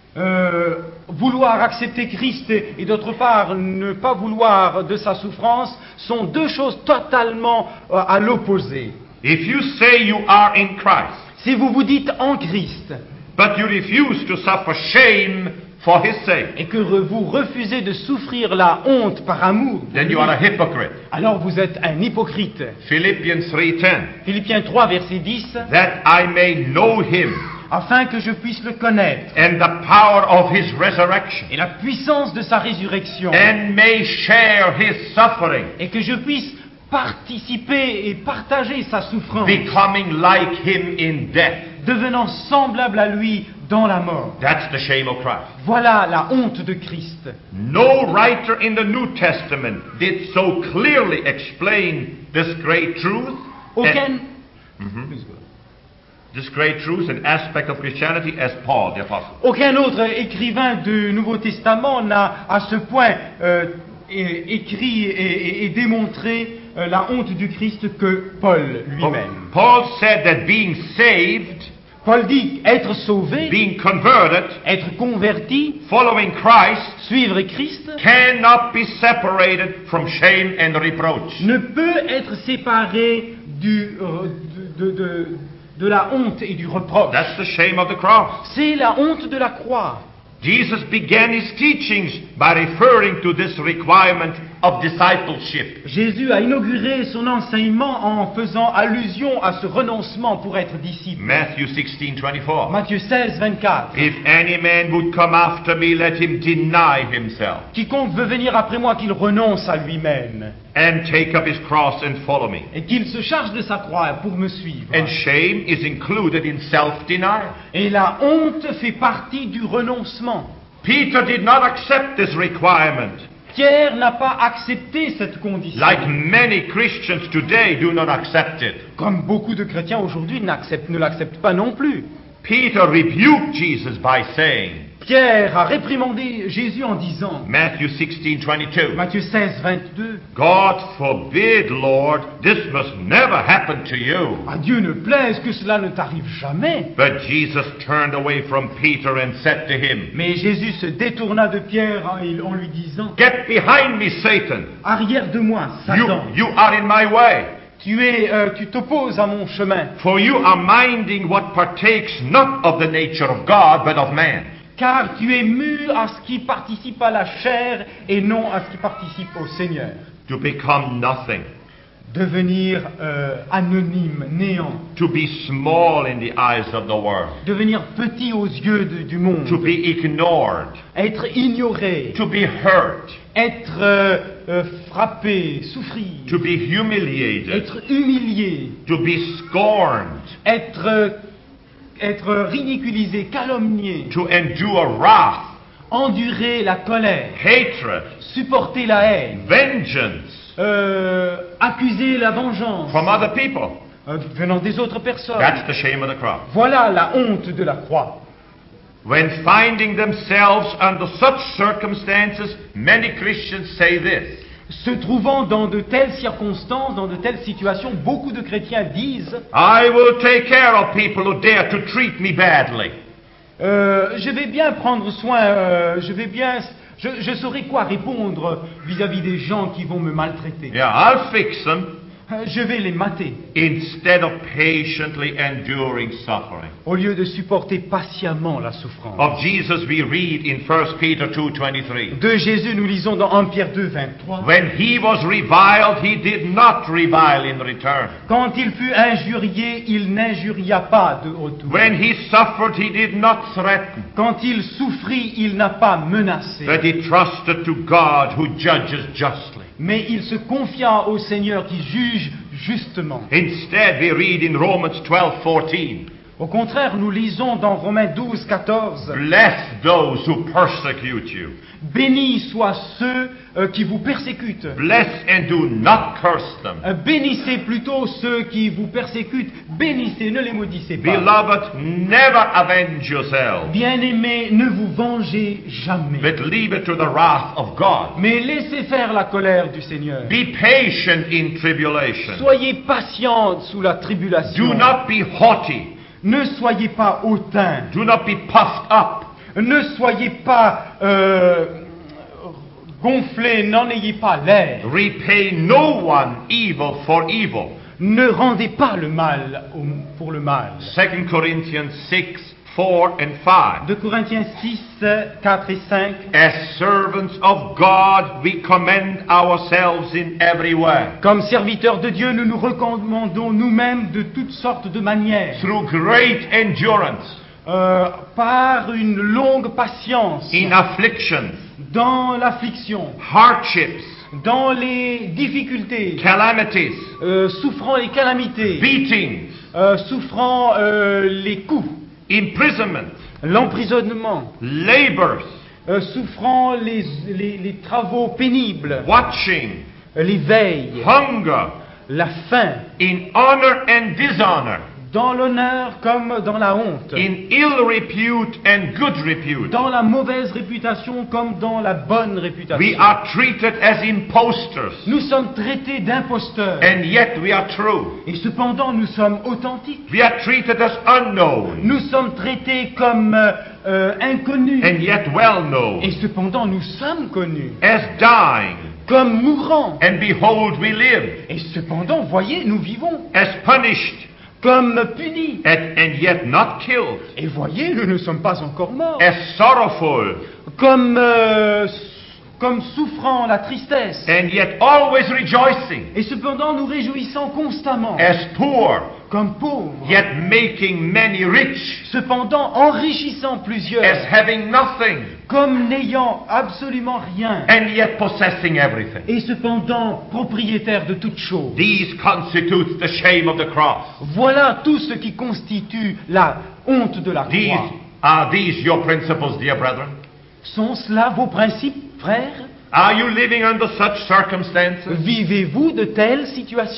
Euh, vouloir accepter Christ et, et d'autre part ne pas vouloir de sa souffrance sont deux choses totalement euh, à l'opposé. If you say you are in Christ, Si vous vous dites en Christ but you refuse to suffer shame for his sake, et que re- vous refusez de souffrir la honte par amour, pour then lui, you are a hypocrite. alors vous êtes un hypocrite. Philippians three ten. Philippiens trois, verset dix, That I may know him afin que je puisse le connaître and the power of his resurrection, et la puissance de sa résurrection and may share his suffering, et que je puisse participer et partager sa souffrance, becoming like him in death. devenant semblable à lui dans la mort. That's the shame of Christ. Voilà la honte de Christ. No writer in the New Testament did so clearly explain this great truth. Aucun, and- this great truth and aspect of Christianity as Paul the apostle. aucun autre écrivain du Nouveau Testament n'a à ce point euh, é- écrit et, et- et démontré euh, la honte du Christ que Paul lui-même. Paul said that being saved, Paul dit être sauvé, being converted, être converti, following Christ, suivre Christ, cannot be separated from shame and reproach. ne peut être séparé du, euh, de, de- de- de la honte et du reproche. That's the shame of the cross. C'est la honte de la croix. Jesus began his teachings by referring to this requirement of discipleship. Jésus a inauguré son enseignement en faisant allusion à ce renoncement pour être disciple. Matthew sixteen twenty-four. Matthieu seize, vingt-quatre. If any man would come after me, let him deny himself Quiconque veut venir après moi, qu'il renonce à lui-même and take up his cross and follow me. et qu'il se charge de sa croix pour me suivre. And shame is included in self-denial. Et la honte fait partie du renoncement. Peter did not accept this requirement, Pierre n'a pas accepté cette condition. like many Christians today do not accept it. Comme beaucoup de chrétiens aujourd'hui n'acceptent- ne l'acceptent pas non plus. Peter rebuked Jesus by saying, Pierre a réprimandé Jésus en disant, Matthew sixteen twenty-two, Matthieu seize, vingt-deux, God forbid, Lord, this must never happen to you. à Dieu ne plaise que cela ne t'arrive jamais. But Jesus turned away from Peter and said to him, Mais Jésus se détourna de Pierre hein, en lui disant, Get behind me, Satan. arrière de moi, You, Satan, you are in my way. tu es, euh, tu t'opposes à mon chemin, For you are minding what partakes not of the nature of God, but of man. car tu es mu à ce qui participe à la chair et non à ce qui participe au Seigneur. To become nothing. Devenir euh, anonyme, néant, To be small in the eyes of the world. devenir petit aux yeux de- du monde, To be ignored. être ignoré, To be hurt. être euh, euh, frappé, souffrir, To be humiliated. être humilié, To be scorned. être, euh, être ridiculisé, calomnié, To endure wrath, endurer la colère, hatred, supporter la haine, vengeance euh, accuser la vengeance from other people. euh, venant des autres personnes. That's the shame of the cross. Voilà la honte de la croix. When finding themselves under such circumstances, many Christians say this. Se trouvant dans de telles circonstances, dans de telles situations, beaucoup de chrétiens disent I will take care of people who dare to treat me badly. euh, je vais bien prendre soin, euh, je vais bien, je, je saurai quoi répondre vis-à-vis des gens qui vont me maltraiter. Yeah, I'll fix them. Euh, Je vais les mater Instead of patiently enduring suffering. au lieu de supporter patiemment la souffrance. Of Jesus we read in First Peter two twenty-three. De Jésus, nous lisons dans un Pierre deux, vingt-trois. When he was reviled, he did not revile in return. Quand il fut injurié, il n'injuria pas de retour. When he suffered, he did not threaten, Quand il souffrit, il n'a pas menacé. but he trusted to God who judges justly. Mais il se confia au Seigneur qui juge justement. Instead, we read in Romans twelve fourteen, Au contraire, nous lisons dans Romains douze, quatorze, bless those who persecute you. bénis soient ceux euh, qui vous persécutent. Bless and do not curse them. Euh, bénissez plutôt ceux qui vous persécutent. Bénissez, ne les maudissez pas. Beloved, never avenge yourselves, Bien-aimés, ne vous vengez jamais. but leave it to the wrath of God. Mais laissez faire la colère du Seigneur. Be patient in tribulation. Soyez patients sous la tribulation. Do not be haughty. Ne soyez pas hautains. Do not be puffed up. Ne soyez pas euh, gonflés, n'en ayez pas l'air. Repay no one evil for evil. Ne rendez pas le mal au- pour le mal. Second Corinthians six, four and five. deux Corinthiens six, quatre et cinq. As servants of God, we commend ourselves in every way, Comme serviteurs de Dieu, nous nous recommandons nous-mêmes de toutes sortes de manières, through great endurance, euh, par une longue patience, in afflictions, dans l'affliction, hardships, dans les difficultés, calamities, euh, souffrant les calamités, beatings, euh, souffrant euh, les coups, imprisonment, l'emprisonnement, labors, euh, souffrant les, les, les travaux pénibles, watching, euh, les veilles, hunger, la faim, in honor and dishonor, dans l'honneur comme dans la honte, in ill repute and good repute. dans la mauvaise réputation comme dans la bonne We réputation. are treated as impostors, Nous sommes traités d'imposteurs and yet we are true. et cependant nous sommes authentiques. We are treated as unknown, Nous sommes traités comme euh, euh, inconnus and yet well known, et cependant nous sommes connus as dying, comme mourants. and behold we live, Et cependant, voyez, nous vivons as punished, comme punis. and, and yet not killed, Et voyez, nous ne sommes pas encore morts. as sorrowful, Comme, euh, comme souffrant la tristesse. and yet always rejoicing, Et cependant, nous réjouissons constamment. as poor, Comme pauvres. yet making many rich, Cependant, enrichissant plusieurs. as having nothing, Comme n'ayant absolument rien. and yet possessing everything. Et cependant, propriétaires de toutes choses. These constitute the shame of the cross. Voilà tout ce qui constitue la honte de la These croix. are these your principles, dear brethren? Sont cela vos principes, frères? Are you living under such circumstances? Vivez-vous de telles situations?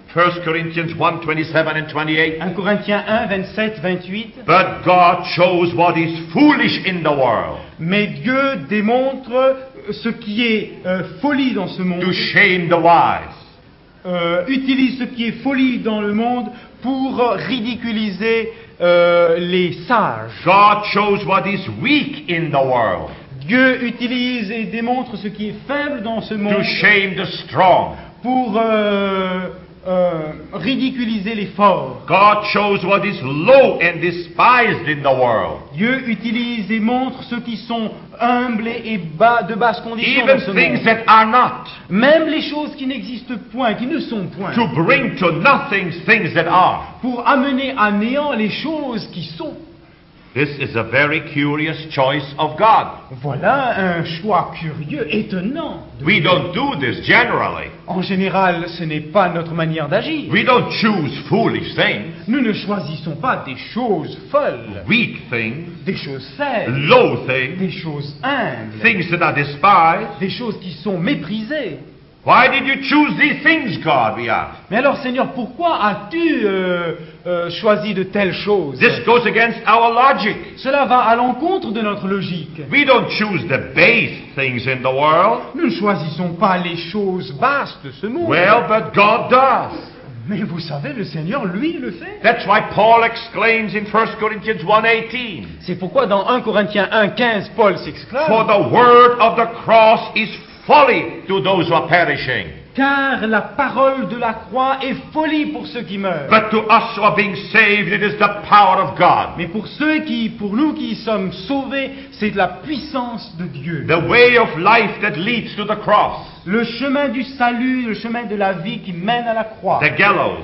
First Corinthians one, twenty-seven and twenty-eight. un Corinthiens un, vingt-sept, vingt-huit. But God shows what is foolish in the world Mais Dieu démontre ce qui est euh, folie dans ce monde, to shame the wise. euh, utilise ce qui est folie dans le monde pour ridiculiser euh, les sages. God shows what is weak in the world Dieu utilise et démontre ce qui est faible dans ce to monde shame the strong. pour euh, euh, ridiculiser les forts. God shows what is low and despised in the world. Dieu utilise et montre ceux qui sont humbles et bas, de basse condition dans Even ce things monde. that are not. Même les choses qui n'existent point, qui ne sont point, To bring to nothing things that are. pour amener à néant les choses qui sont. This is a very curious choice of God. Voilà un choix curieux, étonnant. de We Dieu. don't do this generally. En général, ce n'est pas notre manière d'agir. We don't choose foolish things, Nous ne choisissons pas des choses folles, weak things, des choses faibles, low things, des choses humbles, things that are despised. des choses qui sont méprisées. Why did you choose these things, God, we ask? Mais alors, Seigneur, pourquoi as-tu euh, euh, choisi de telles choses? This goes against our logic. Cela va à l'encontre de notre logique. We don't choose the base things in the world. Nous ne choisissons pas les choses basses de ce monde. Well, but God does. Mais vous savez, le Seigneur, lui, le fait. That's why Paul exclaims in First Corinthians one eighteen, C'est pourquoi dans un Corinthiens un, quinze, Paul s'exclame: for the word of the cross is folly to those who are perishing, car la parole de la croix est folie pour ceux qui meurent. but to us who are being saved it is the power of God. Mais pour ceux qui, pour nous qui sommes sauvés, c'est de la puissance de Dieu. The way of life that leads to the cross, Le chemin du salut, le chemin de la vie qui mène à la croix. the gallows,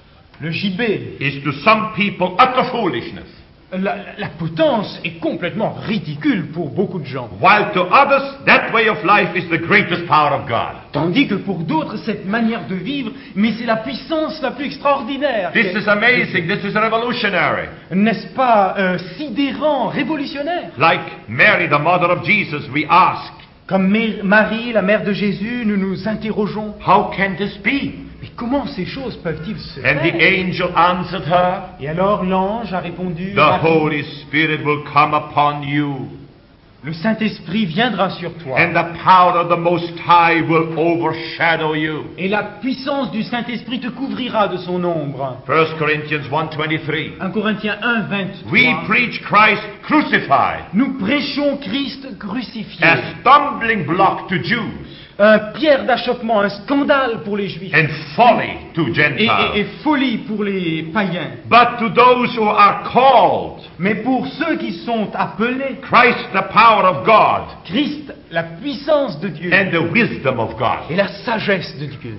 Le gibet, is to some people utter foolishness, la, la potence est complètement ridicule pour beaucoup de gens. while to others that way of life is the greatest power of God. Tandis que pour d'autres, cette manière de vivre, mais c'est la puissance la plus extraordinaire. This is amazing, this is revolutionary. N'est-ce pas euh, sidérant, révolutionnaire? Like Mary, the mother of Jesus, we ask, Comme Mé- Marie, la mère de Jésus, nous nous interrogeons: how can this be? mais comment ces choses peuvent-ils se And the faire? angel answered her, Et alors l'ange a répondu: the Marie, Holy Spirit will come upon you, le Saint-Esprit viendra sur toi, and the power of the Most High will overshadow you. et la puissance du Saint-Esprit te couvrira de son ombre. First Corinthians one twenty-three. un Corinthiens un, vingt-trois. We preach Christ crucified, Nous prêchons Christ crucifié, a stumbling block to Jews, un pierre d'achoppement, un scandale pour les Juifs, and folly to et, et- Gentiles. et folie pour les païens. But to those who are called, Mais pour ceux qui sont appelés, Christ the power of God Christ, la puissance de Dieu and the wisdom of God. et la sagesse de Dieu.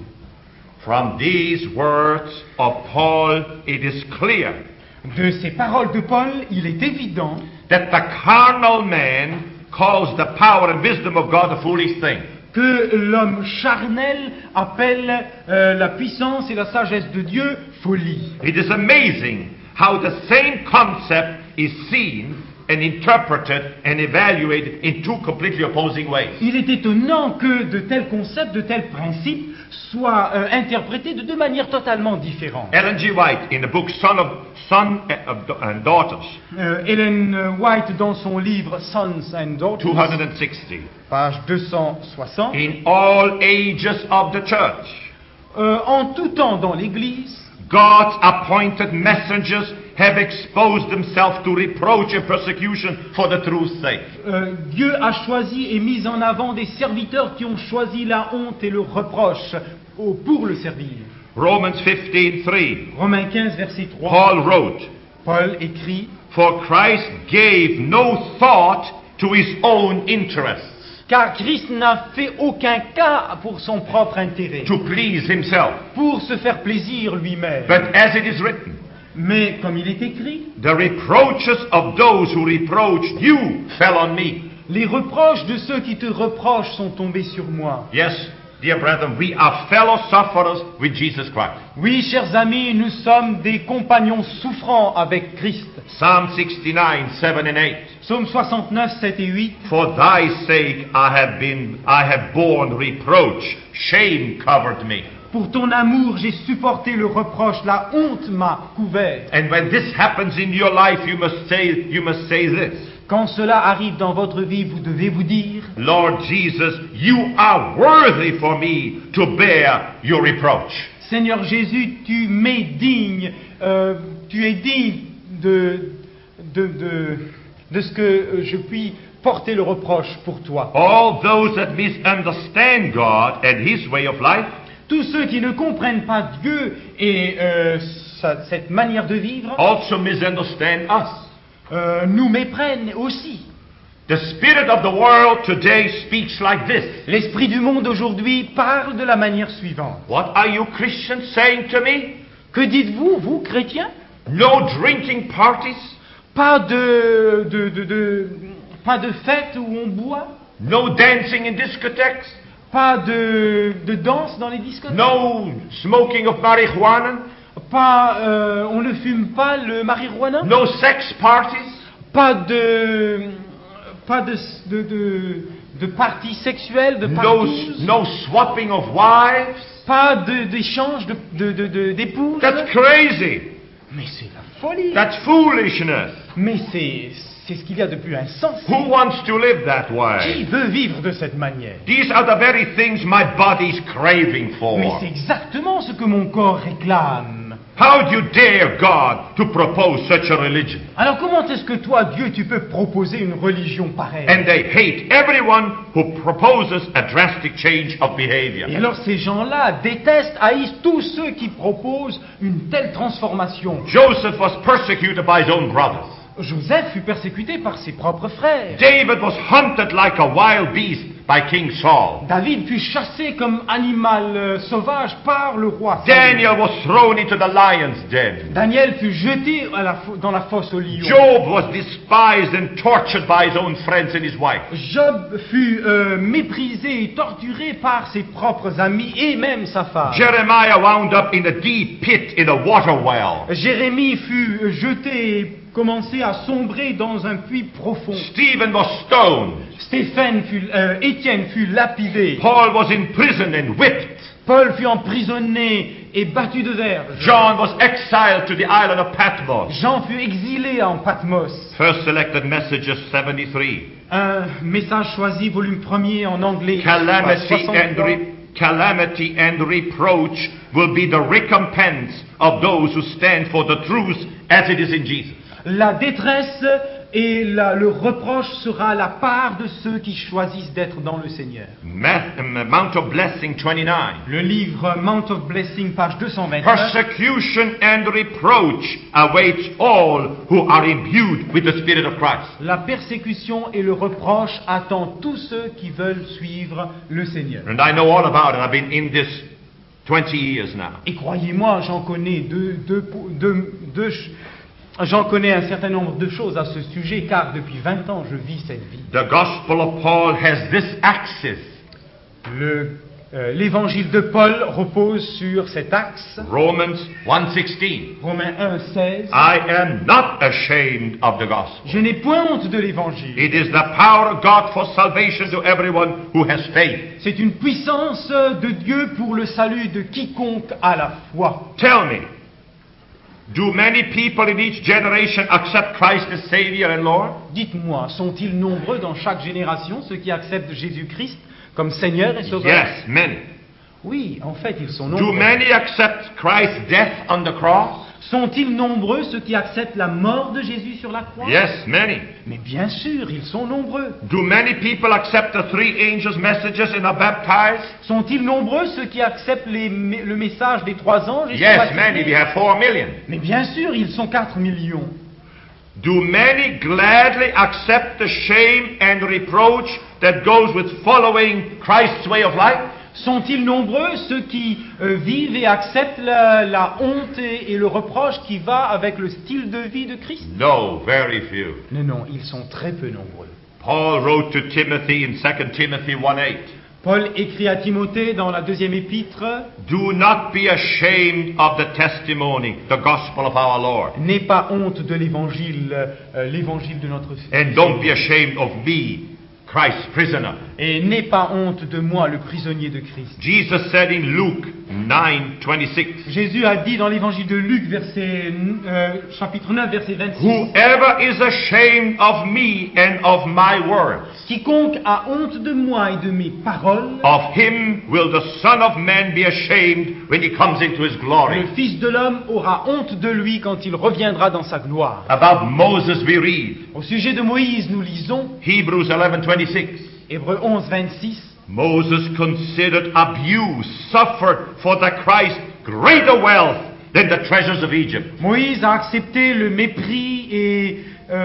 From these words of Paul, it is clear De ces paroles de Paul, il est évident that the carnal man calls the power and wisdom of God a foolish thing. que l'homme charnel appelle euh, la puissance et la sagesse de Dieu folie. It is amazing how the same concept is seen and interpreted and evaluated in two completely opposing ways. Il est étonnant que de tels concepts, de tels principes soient euh, interprétés de deux manières totalement différentes. Ellen G. White, in the book Son of Son and Daughters, Euh, Ellen White, dans son livre Sons and Daughters, two sixty, page deux cent soixante, in all ages of the church, euh, en tout temps dans l'Église, God's appointed messengers have exposed themselves to reproach and persecution for the truth's sake. euh, Dieu a choisi et mis en avant des serviteurs qui ont choisi la honte et le reproche au- pour le servir. Romans fifteen three, Romains quinze, verset trois, Paul wrote, Paul écrit: for Christ gave no thought to his own interests, car Christ n'a fait aucun cas pour son propre intérêt, to please himself. pour se faire plaisir lui-même. But as it is written, Mais comme il est écrit, the reproaches of those who reproached you fell on me. les reproches de ceux qui te reprochent sont tombés sur moi. Yes, dear brethren, we are fellow sufferers with Jesus Christ. Oui, chers amis, nous sommes des compagnons souffrants avec Christ. Psalm sixty-nine, seven and eight. Psaume soixante-neuf, sept et huit. For thy sake I have been, I have borne reproach, shame covered me. Pour ton amour, j'ai supporté le reproche, la honte m'a couvert. And when this happens in your life, you must say, you must say this. Quand cela arrive dans votre vie, vous devez vous dire, Lord Jesus, you are worthy for me to bear your reproach. Seigneur Jésus, tu m'es digne, euh, tu es digne de, de, de, de ce que je puis porter le reproche pour toi. All those that misunderstand God and His way of life, Tous ceux qui ne comprennent pas Dieu et euh, sa- cette manière de vivre, also misunderstand us. euh, nous méprennent aussi. The spirit of the world today speaks like this. L'esprit du monde aujourd'hui parle de la manière suivante. What are you Christians saying to me? Que dites-vous, vous, chrétiens? No drinking parties, Pas de, de, de, de- pas de fête où on boit, no dancing in discotheques, pas de, de danse dans les discothèques, no smoking of marijuana, pas, euh, on ne fume pas le marijuana, no sex parties, pas de, pas de, de, de, de parties sexuelles, de no, partous, no swapping of wives. pas de- d'échange de, de, de, de- d'épouses. That's crazy. Mais c'est la folie. That's foolishness. Mais c'est, c'est ce qu'il y a de plus insensé. Who wants to live that Qui way? veut vivre de cette manière? These are the very things my body's craving for. Mais c'est exactement ce que mon corps réclame. How do you dare God to propose such a religion? Alors comment est-ce que toi, Dieu, tu peux proposer une religion pareille? And they hate everyone who proposes a drastic change of behavior. Et alors ces gens-là détestent, haïssent tous ceux qui proposent une telle transformation. Joseph was persecuted by his own brothers. Joseph fut persécuté par ses propres frères. David was hunted like a wild beast by King Saul. David fut chassé comme animal euh, sauvage par le roi Saül. Daniel was thrown into the lion's den. Daniel fut jeté à la fo- dans la fosse aux lions. Job was despised and tortured by his own friends and his wife. Job fut euh, méprisé et torturé par ses propres amis et même sa femme. Jeremiah wound up in a deep pit in a water well. Jérémie fut euh, jeté et commençait à sombrer dans un puits profond. Stephen was stoned. Stéphane fut, euh, Étienne fut lapidé. Paul was in prison and whipped. Paul fut emprisonné et battu de verge. John was exiled to the island of Patmos. Jean fut exilé en Patmos. First Selected Messages seventy-three. Un message choisi, volume premier en anglais. Calamity page and, soixante-trois. re- calamity and reproach will be the recompense of those who stand for the truth as it is in Jesus. La détresse et la- le reproche sera la part de ceux qui choisissent d'être dans le Seigneur. Ma- um, Mount of Blessing twenty-nine. Le livre Mount of Blessing, page deux cent vingt-neuf. Persecution and reproach awaits all who are imbued with the Spirit of Christ. La persécution et le reproche attendent tous ceux qui veulent suivre le Seigneur. And I know all about it. I've been in this twenty years now. Et croyez-moi, j'en connais deux, deux, deux, deux ch- j'en connais un certain nombre de choses à ce sujet, car depuis vingt ans, je vis cette vie. The Gospel of Paul has this axis. Le, euh, l'évangile de Paul repose sur cet axe. Romans one sixteen. Romains un, seize. I am not ashamed of the gospel. Je n'ai point honte de l'évangile. It is the power of God for salvation to everyone who has faith. C'est une puissance de Dieu pour le salut de quiconque a la foi. Tell me, do many people in each generation accept Christ as Savior and Lord? Dites-moi, sont-ils nombreux dans chaque génération ceux qui acceptent Jésus-Christ comme Seigneur et Sauveur? Yes, many. Oui, en fait, ils sont Do nombreux. many accept Christ's death on the cross? Sont-ils nombreux ceux qui acceptent la mort de Jésus sur la croix? Yes, many. Mais bien sûr, ils sont nombreux. Do many people accept the three angels' messages and are baptized? Sont-ils nombreux ceux qui acceptent les me- le message des trois anges et sont Yes, baptisés? many. We have four million. Mais bien sûr, ils sont quatre millions. Do many gladly accept the shame and reproach that goes with following Christ's way of life? Sont-ils nombreux ceux qui euh, vivent et acceptent la, la honte et, et le reproche qui va avec le style de vie de Christ? No, very few. Non, non, ils sont très peu nombreux. Paul wrote to Timothy in Second Timothy one eight. Paul écrit à Timothée dans la deuxième épître, Do not be ashamed of the testimony, the gospel of our Lord. n'aie pas honte de l'évangile, euh, l'évangile de notre And don't be ashamed of me, Christ's prisoner. Et n'aie pas honte de moi, le prisonnier de Christ. Jesus said in Luke nine twenty-six, Jésus a dit dans l'évangile de Luc, verset, euh, chapitre neuf, verset vingt-six, whoever is ashamed of me and of my words, quiconque a honte de moi et de mes paroles, of him will the Son of Man be ashamed when he comes into his le glory. Fils de l'homme aura honte de lui quand il reviendra dans sa gloire. About Moses we read, Au sujet de Moïse, nous lisons, Hebrews eleven twenty-six, Hébreux onze, vingt-six, Moses considered abuse suffered for the Christ greater wealth than the treasures of Egypt. Moïse a accepté le mépris et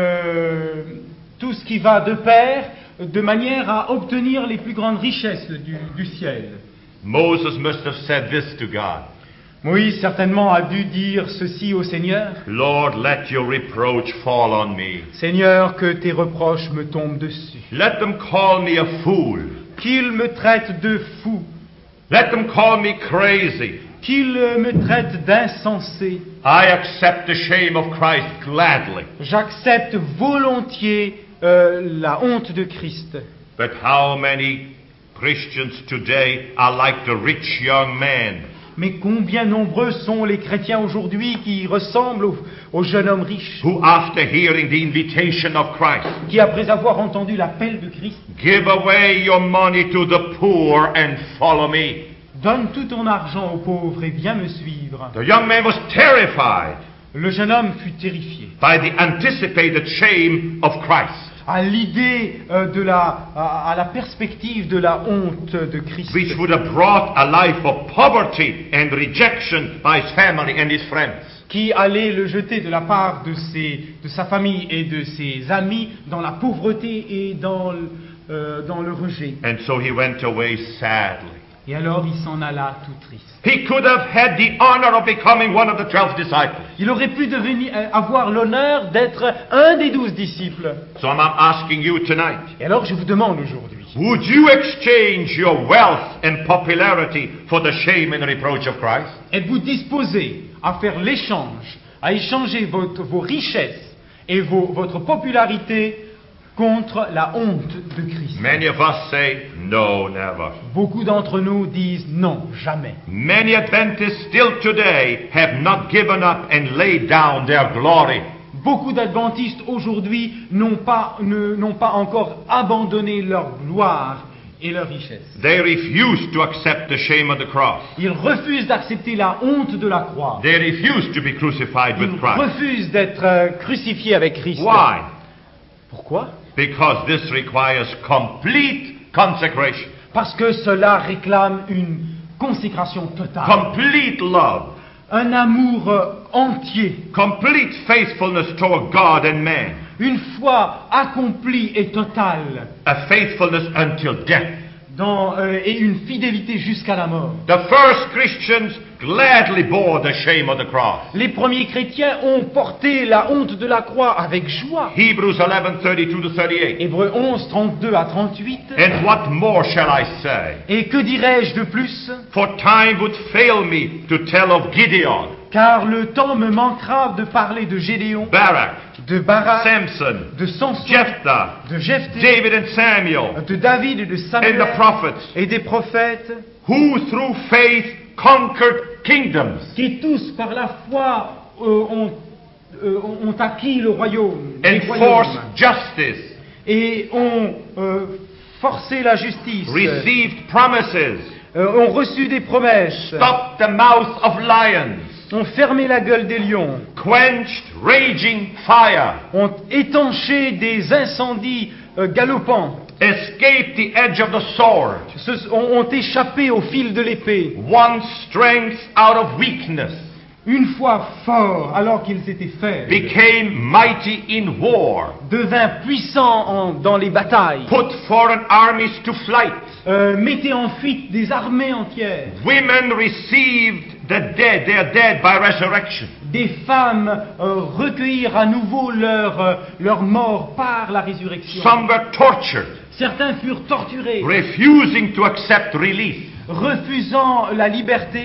euh, tout ce qui va de pair, de manière à obtenir les plus grandes richesses du, du ciel. Moses must have said this to God, Moïse certainement a dû dire ceci au Seigneur, Lord, let your reproach fall on me. Seigneur, que tes reproches me tombent dessus, Let them call me a fool. qu'ils me traitent de fou, Let them call me crazy. qu'ils me traitent d'insensé. I accept the shame of Christ gladly. J'accepte volontiers euh, la honte de Christ. But how many Christians today are like the rich young man Mais combien nombreux sont les chrétiens aujourd'hui qui ressemblent au, au jeune homme riche, who, after hearing the invitation of Christ, qui après avoir entendu l'appel de Christ, give away your money to the poor and follow me? donne tout ton argent aux pauvres et viens me suivre. The young man was terrified Le jeune homme fut terrifié by the anticipated shame of Christ, à l'idée euh, de la, à, à la perspective de la honte de Christ, which would have brought a life of poverty and rejection by his family and his friends. qui allait le jeter de la part de, ses, de sa famille et de ses amis dans la pauvreté et dans, le- euh, dans le rejet. And so he went away sadly. Et alors il s'en alla tout triste. He could have had the honor of becoming one of the twelve disciples. Il aurait pu devenir, euh, avoir l'honneur d'être un des douze disciples. So I'm asking you tonight, Et alors je vous demande aujourd'hui, would you exchange your wealth and popularity for the shame and reproach of Christ? êtes-vous disposé à faire l'échange, à échanger votre- vos richesses et vos- votre popularité contre la honte de Christ? Many of us say, no, never. Beaucoup d'entre nous disent non, jamais. Many Adventists still today have not given up and laid down their glory. Beaucoup d'adventistes aujourd'hui n'ont pas, ne- n'ont pas encore abandonné leur gloire et leur richesse. They refuse to accept the shame of the cross. Ils refusent d'accepter la honte de la croix. They refuse to be crucified with Ils Christ. refusent d'être euh, crucifiés avec Christ. Why? Pourquoi? Because this requires complete consecration, Parce que cela réclame une consécration totale, complete love, un amour euh, entier, complete faithfulness toward God and man, une foi accomplie et totale a faithfulness until death. dans, euh, et une fidélité jusqu'à la mort. The first Christians gladly bore the shame of the cross. Les premiers chrétiens ont porté la honte de la croix avec joie. Hebrews eleven thirty-two to thirty-eight. Hébreux onze, trente-deux à trente-huit. And what more shall I say? Et que dirais-je de plus? For time would fail me to tell of Gideon, Car le temps me manquera de parler de Gédéon, Barak, de Barak, Samson, de Samson, Jephthah, de Jephthé, David and Samuel, de David et de and Samuel the prophets, et des prophètes, who through faith conquered kingdoms, qui tous par la foi euh, ont, euh, ont acquis le royaume, les enforced royaumes, justice, et ont euh, forcé la justice, received promises, euh, ont reçu des promesses, stopped the mouth of lions, ont fermé la gueule des lions, quenched raging fire, ont étanché des incendies euh, galopants, escaped the edge of the sword, se- ont, ont échappé au fil de l'épée, won strength out of weakness, une fois forts alors qu'ils étaient faibles, became mighty in war, devinrent puissants en- dans les batailles, put foreign armies to flight. euh, mettaient en fuite des armées entières. Women received the dead, they are dead by resurrection. Des femmes euh, recueillirent à nouveau leur, euh, leur mort par la résurrection. Some were tortured, Certains furent torturés, refusing to accept release. refusant la liberté,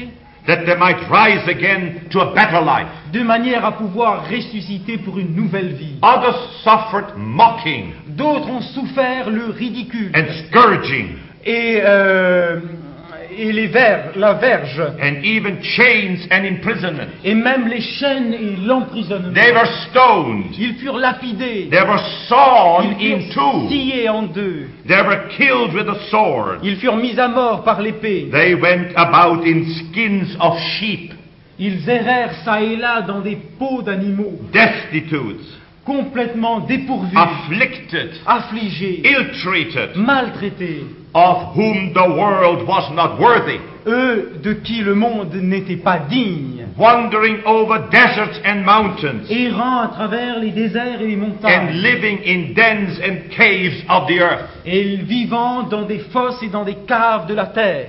that they might rise again to a better life. de manière à pouvoir ressusciter pour une nouvelle vie. Others suffered mocking D'autres ont souffert le ridicule and scourging et, euh, et les ver- la verge, and even chains and imprisonment. et même les chaînes et l'emprisonnement. They were stoned. Ils furent lapidés, They were sawn ils in furent two. sciés en deux, They were killed with a sword. ils furent mis à mort par l'épée. They went about in skins of sheep, Ils errèrent çà et là dans des peaux d'animaux, destitute, complètement dépourvus, afflicted, affligés, ill-treated, maltraités, of whom the world was not worthy, eux de qui le monde n'était pas digne, wandering over deserts and mountains, errant à travers les déserts et les and montagnes, living in dens and caves of the earth. et vivant dans des fosses et dans des caves de la terre.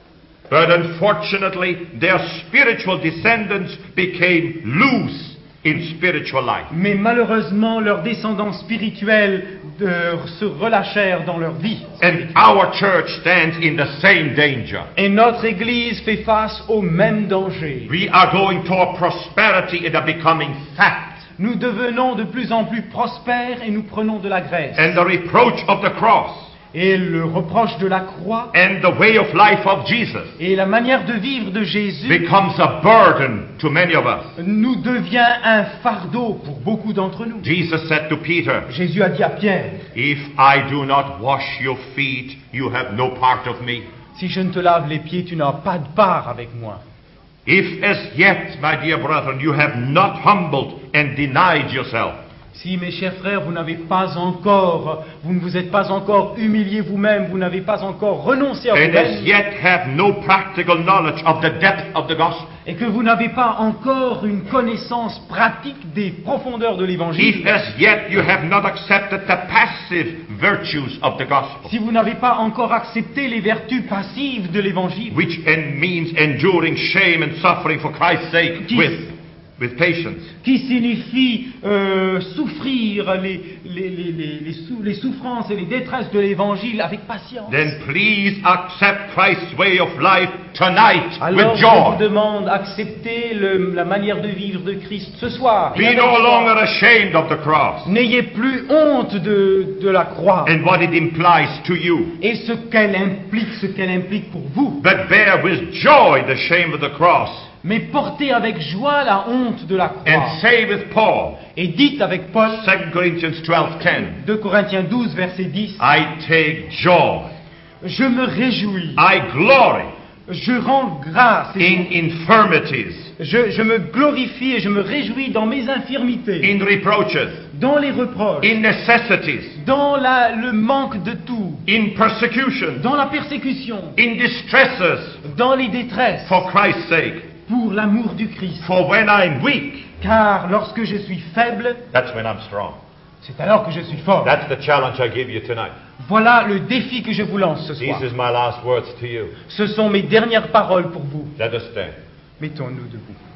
But unfortunately, their spiritual descendants became loose in spiritual life. Mais malheureusement, leurs descendants spirituels euh, se relâchèrent dans leur vie. And our church stands in the same danger. Et notre Église fait face au même danger. We are going toward prosperity and are becoming fat. Nous devenons de plus en plus prospères et nous prenons de la graisse. And the reproach of the cross Et le reproche de la croix and the way of life of Jesus et la manière de vivre de Jésus becomes a burden to many of us. nous devient un fardeau pour beaucoup d'entre nous. Jesus said to Peter, Jésus a dit à Pierre, "If I do not wash your feet, you have no part of me." si je ne te lave les pieds, tu n'as pas de part avec moi. If as yet, my dear brethren, you have not humbled and denied yourself, Si, mes chers frères, vous n'avez pas encore, vous ne vous êtes pas encore humilié vous-même, vous n'avez pas encore renoncé à and as vous-même, yet have no practical knowledge of the depth of the gospel, et que vous n'avez pas encore une connaissance pratique des profondeurs de if l'Évangile, as yet you have not accepted the passive virtues of the gospel, si vous n'avez pas encore accepté les vertus passives de l'Évangile, which en- means enduring shame and suffering for Christ's sake Qui- with, with patience, qui signifie euh, souffrir les, les, les, les, les sou- les souffrances et les détresses de l'Évangile avec patience, then please accept Christ's way of life tonight alors with je vous joy. demande d'accepter le- la manière de vivre de Christ ce soir. et Be avec no joie. longer ashamed of the cross N'ayez plus honte de, de la croix and what it implies to you, et ce qu'elle implique, ce qu'elle implique pour vous. but bear with joy the shame of the cross, Mais portez avec joie la honte de la croix. and say with Paul, Et dites avec Paul, Second Corinthians twelve ten, deux Corinthiens douze, verset dix, I take joy, je me réjouis, I glory je rends grâce, et in infirmities, je, je me glorifie et je me réjouis dans mes infirmités, in reproaches, dans les reproches, in necessities, dans la- le manque de tout, in persecution, dans la persécution, in distresses, dans les détresses, for Christ's sake. pour l'amour du Christ. For when I'm weak, Car lorsque je suis faible, that's when I'm strong. c'est alors que je suis fort. That's the challenge I give you tonight. Voilà le défi que je vous lance ce soir. These is my last words to you. Ce sont mes dernières paroles pour vous. Let us stand. Mettons-nous debout.